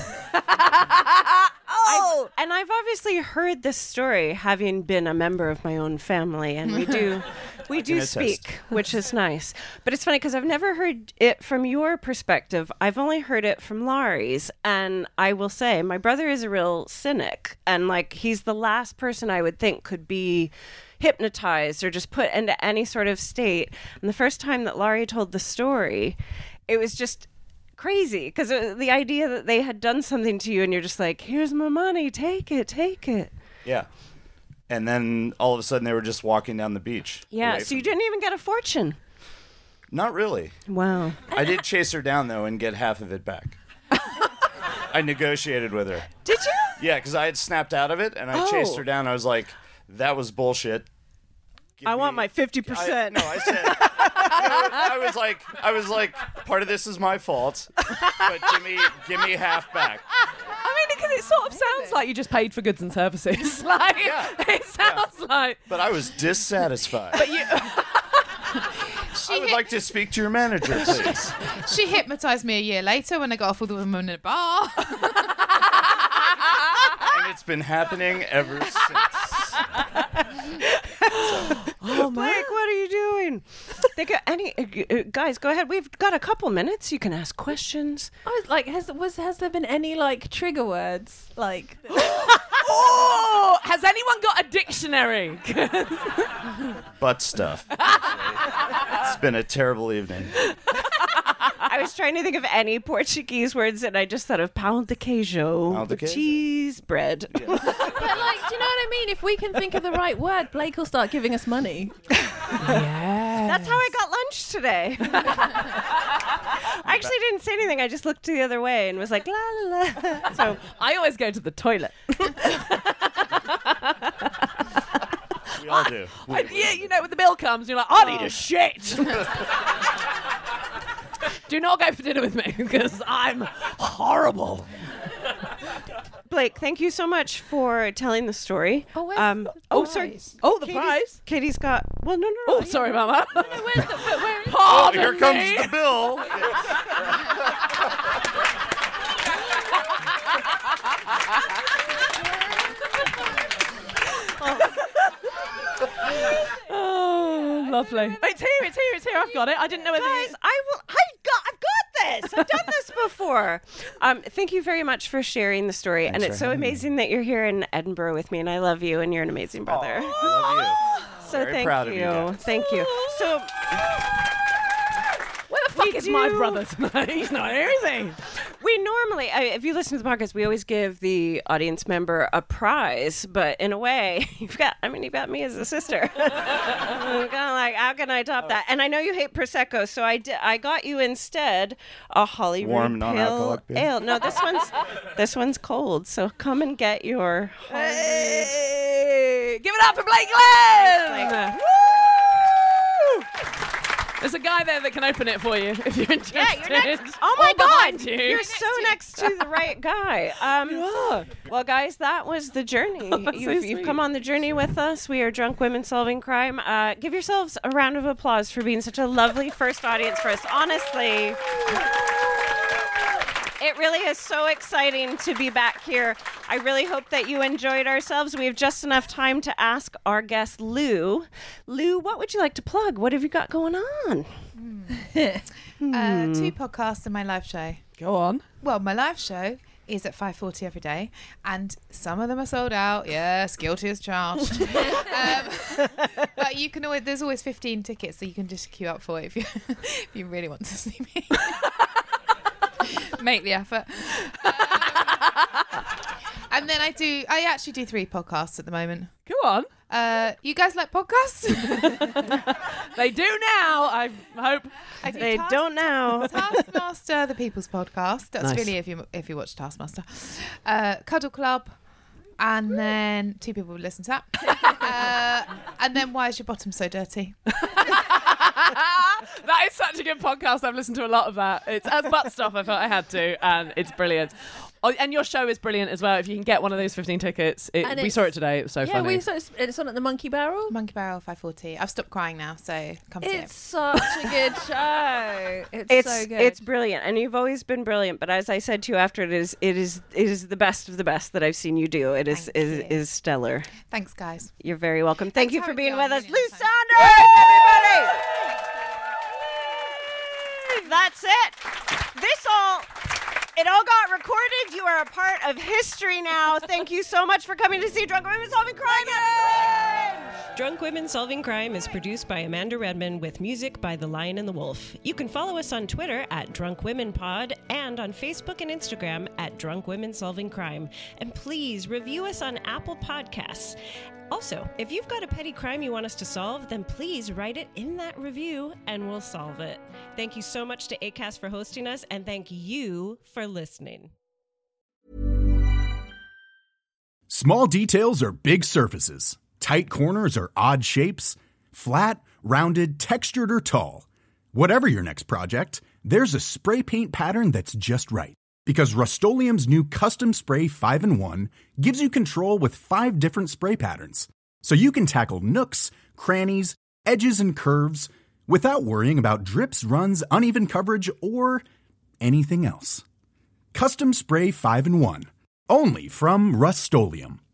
S1: Oh, and I've obviously heard this story, having been a member of my own family, and we do, we do
S9: attest.
S1: speak, which is nice. But it's funny because I've never heard it from your perspective. I've only heard it from Laurie's, and I will say my brother is a real cynic, and like he's the last person I would think could be hypnotized or just put into any sort of state. And the first time that Laurie told the story, it was just crazy because the idea that they had done something to you and you're just like, here's my money, take it, take it.
S9: Yeah. And then all of a sudden they were just walking down the beach.
S1: Yeah,
S9: away
S1: so
S9: from
S1: you
S9: me.
S1: didn't even get a fortune.
S9: Not really.
S1: Wow.
S9: I did chase her down, though, and get half of it back. I negotiated with her.
S1: Did you?
S9: Yeah, because I had snapped out of it, and I chased
S1: Oh.
S9: her down. I was like, that was bullshit. Give
S1: I want
S9: me-
S1: my fifty
S9: I,
S1: percent.
S9: no, I said, no, I was like, I was like, part of this is my fault, but give me, give me half back.
S2: I mean, because it sort of sounds like you just paid for goods and services. Like,
S9: Yeah.
S2: it sounds like.
S9: But I was dissatisfied.
S2: But you.
S9: I would like to speak to your manager, please.
S6: She hypnotised me a year later when I got off with a woman in a bar.
S9: And it's been happening ever since.
S1: Oh, Blake, what are you doing? They got any uh, uh, guys? Go ahead. We've got a couple minutes. You can ask questions.
S5: I was like, has was has there been any like trigger words like?
S2: Oh, has anyone got a dictionary?
S9: Butt stuff. It's been a terrible evening.
S1: I was trying to think of any Portuguese words, and I just thought of pão de queijo,
S9: Pão de
S1: the
S9: queijo.
S1: cheese bread.
S5: But like, do you know what I mean? If we can think of the right word, Blake will start giving us money.
S2: Yeah.
S1: That's how I got lunch today. I actually didn't say anything. I just looked the other way and was like, la la la. So
S2: I always go to the toilet.
S9: We all do. We-
S2: And yeah, you know, when the bill comes, you're like, I need a shit. Do not go for dinner with me because I'm horrible.
S1: Blake, thank you so much for telling the story.
S5: Oh, where's
S1: um,
S5: the
S1: oh,
S5: prize?
S1: sorry.
S2: Oh, the
S1: Katie's,
S2: prize.
S1: Katie's got. Well, no, no, no.
S2: Oh, sorry about that.
S5: Where's the, but where is
S9: Oh,
S2: Pardon
S9: here comes
S2: me.
S9: the bill.
S2: Oh, lovely. It's here, it's here, it's here. I've got it. I didn't know whether
S1: Guys,
S2: you...
S1: I will. I got. I've got this. I've done this before. Um, thank you very much for sharing the story, and
S9: Thanks
S1: it's
S9: for
S1: so
S9: having me.
S1: amazing that you're here in Edinburgh with me, and I love you, and you're an amazing brother.
S9: I love you.
S1: So
S9: Very
S1: thank
S9: proud of
S1: you.
S9: you guys.
S1: Thank you. So
S2: Where the fuck
S1: We
S2: is my
S1: do-
S2: brother tonight? He's not here, is he?
S1: we normally, I- if you listen to the podcast, we always give the audience member a prize, but in a way, you've got. I mean, you've got me as a sister. I'm kind of like, how can I top that? And I know you hate prosecco, so I did. I got you instead a Hollywood
S9: Warm,
S1: pale
S9: non-alcoholic beer?
S1: ale. No, this one's this one's cold. So come and get your.
S2: Hey, give it up for Blake Glenn!
S1: Blake.
S2: Woo! There's a guy there that can open it for you if you're interested.
S1: Yeah, you're next. Oh my
S2: All behind
S1: God,
S2: you.
S1: you're so next to the right guy. Um,
S2: You are.
S1: Well, guys, that was the journey.
S2: That's
S1: you've,
S2: so
S1: you've
S2: sweet.
S1: come on the journey with us. We are Drunk Women Solving Crime. Uh, give yourselves a round of applause for being such a lovely first audience for us. Honestly, it really is so exciting to be back here. I really hope that you enjoyed ourselves. We have just enough time to ask our guest, Lou. Lou, what would you like to plug? What have you got going on?
S6: Uh, two podcasts and my live show.
S2: Go on.
S6: Well, my live show is at five forty every day, and some of them are sold out. Yes, guilty as charged. um, but you can always, there's always fifteen tickets, so you can just queue up for it if you if you really want to see me. Make the effort. Um, and then I do. I actually do three podcasts at the moment.
S2: Go on.
S6: Uh, you guys like podcasts?
S2: They do now. I hope
S6: I do
S1: They
S6: Task-
S1: don't now.
S6: Taskmaster, the People's Podcast. That's
S2: Nice.
S6: really if you if you watch Taskmaster. Uh, Cuddle Club, and then two people would listen to that. uh, and then Why Is Your Bottom So Dirty?
S2: that is such a good podcast. I've listened to a lot of that. It's as butt stuff. I felt I had to, and it's brilliant. Oh, and your show is brilliant as well. If you can get one of those fifteen tickets, it,
S5: And
S2: we
S5: it's-
S2: saw it today. It was so
S5: yeah,
S2: funny.
S5: we so it's, it's on at the Monkey Barrel.
S6: Monkey Barrel five forty. I've stopped crying now, so come see
S5: It's
S6: it.
S5: such a good show. It's,
S1: It's
S5: so good.
S1: it's brilliant, and you've always been brilliant. But as I said to you after, it is it is it is the best of the best that I've seen you do. It is
S6: Thank
S1: is,
S6: you.
S1: is stellar.
S6: Thanks, guys.
S1: You're very welcome. Thank
S6: Thanks
S1: you
S6: for
S1: for
S6: having
S1: being
S6: me
S1: with
S6: on.
S1: us,
S6: Really
S1: Lou
S6: nice.
S1: Saunders, everybody. That's it. This all. It all got recorded. You are a part of history now. Thank you so much for coming to see Drunk Women Solving Crime. Drunk Women Solving Crime is produced by Amanda Redman with music by The Lion and the Wolf. You can follow us on Twitter at Drunk Women Pod and on Facebook and Instagram at Drunk Women Solving Crime. And please review us on Apple Podcasts. Also, if you've got a petty crime you want us to solve, then please write it in that review and we'll solve it. Thank you so much to Acast for hosting us, and thank you for listening.
S10: Small details are big surfaces. Tight corners are odd shapes. Flat, rounded, textured, or tall. Whatever your next project, there's a spray paint pattern that's just right. Because Rust-Oleum's new Custom Spray five in one gives you control with five different spray patterns. So you can tackle nooks, crannies, edges, and curves without worrying about drips, runs, uneven coverage, or anything else. Custom Spray five in one. Only from Rust-Oleum.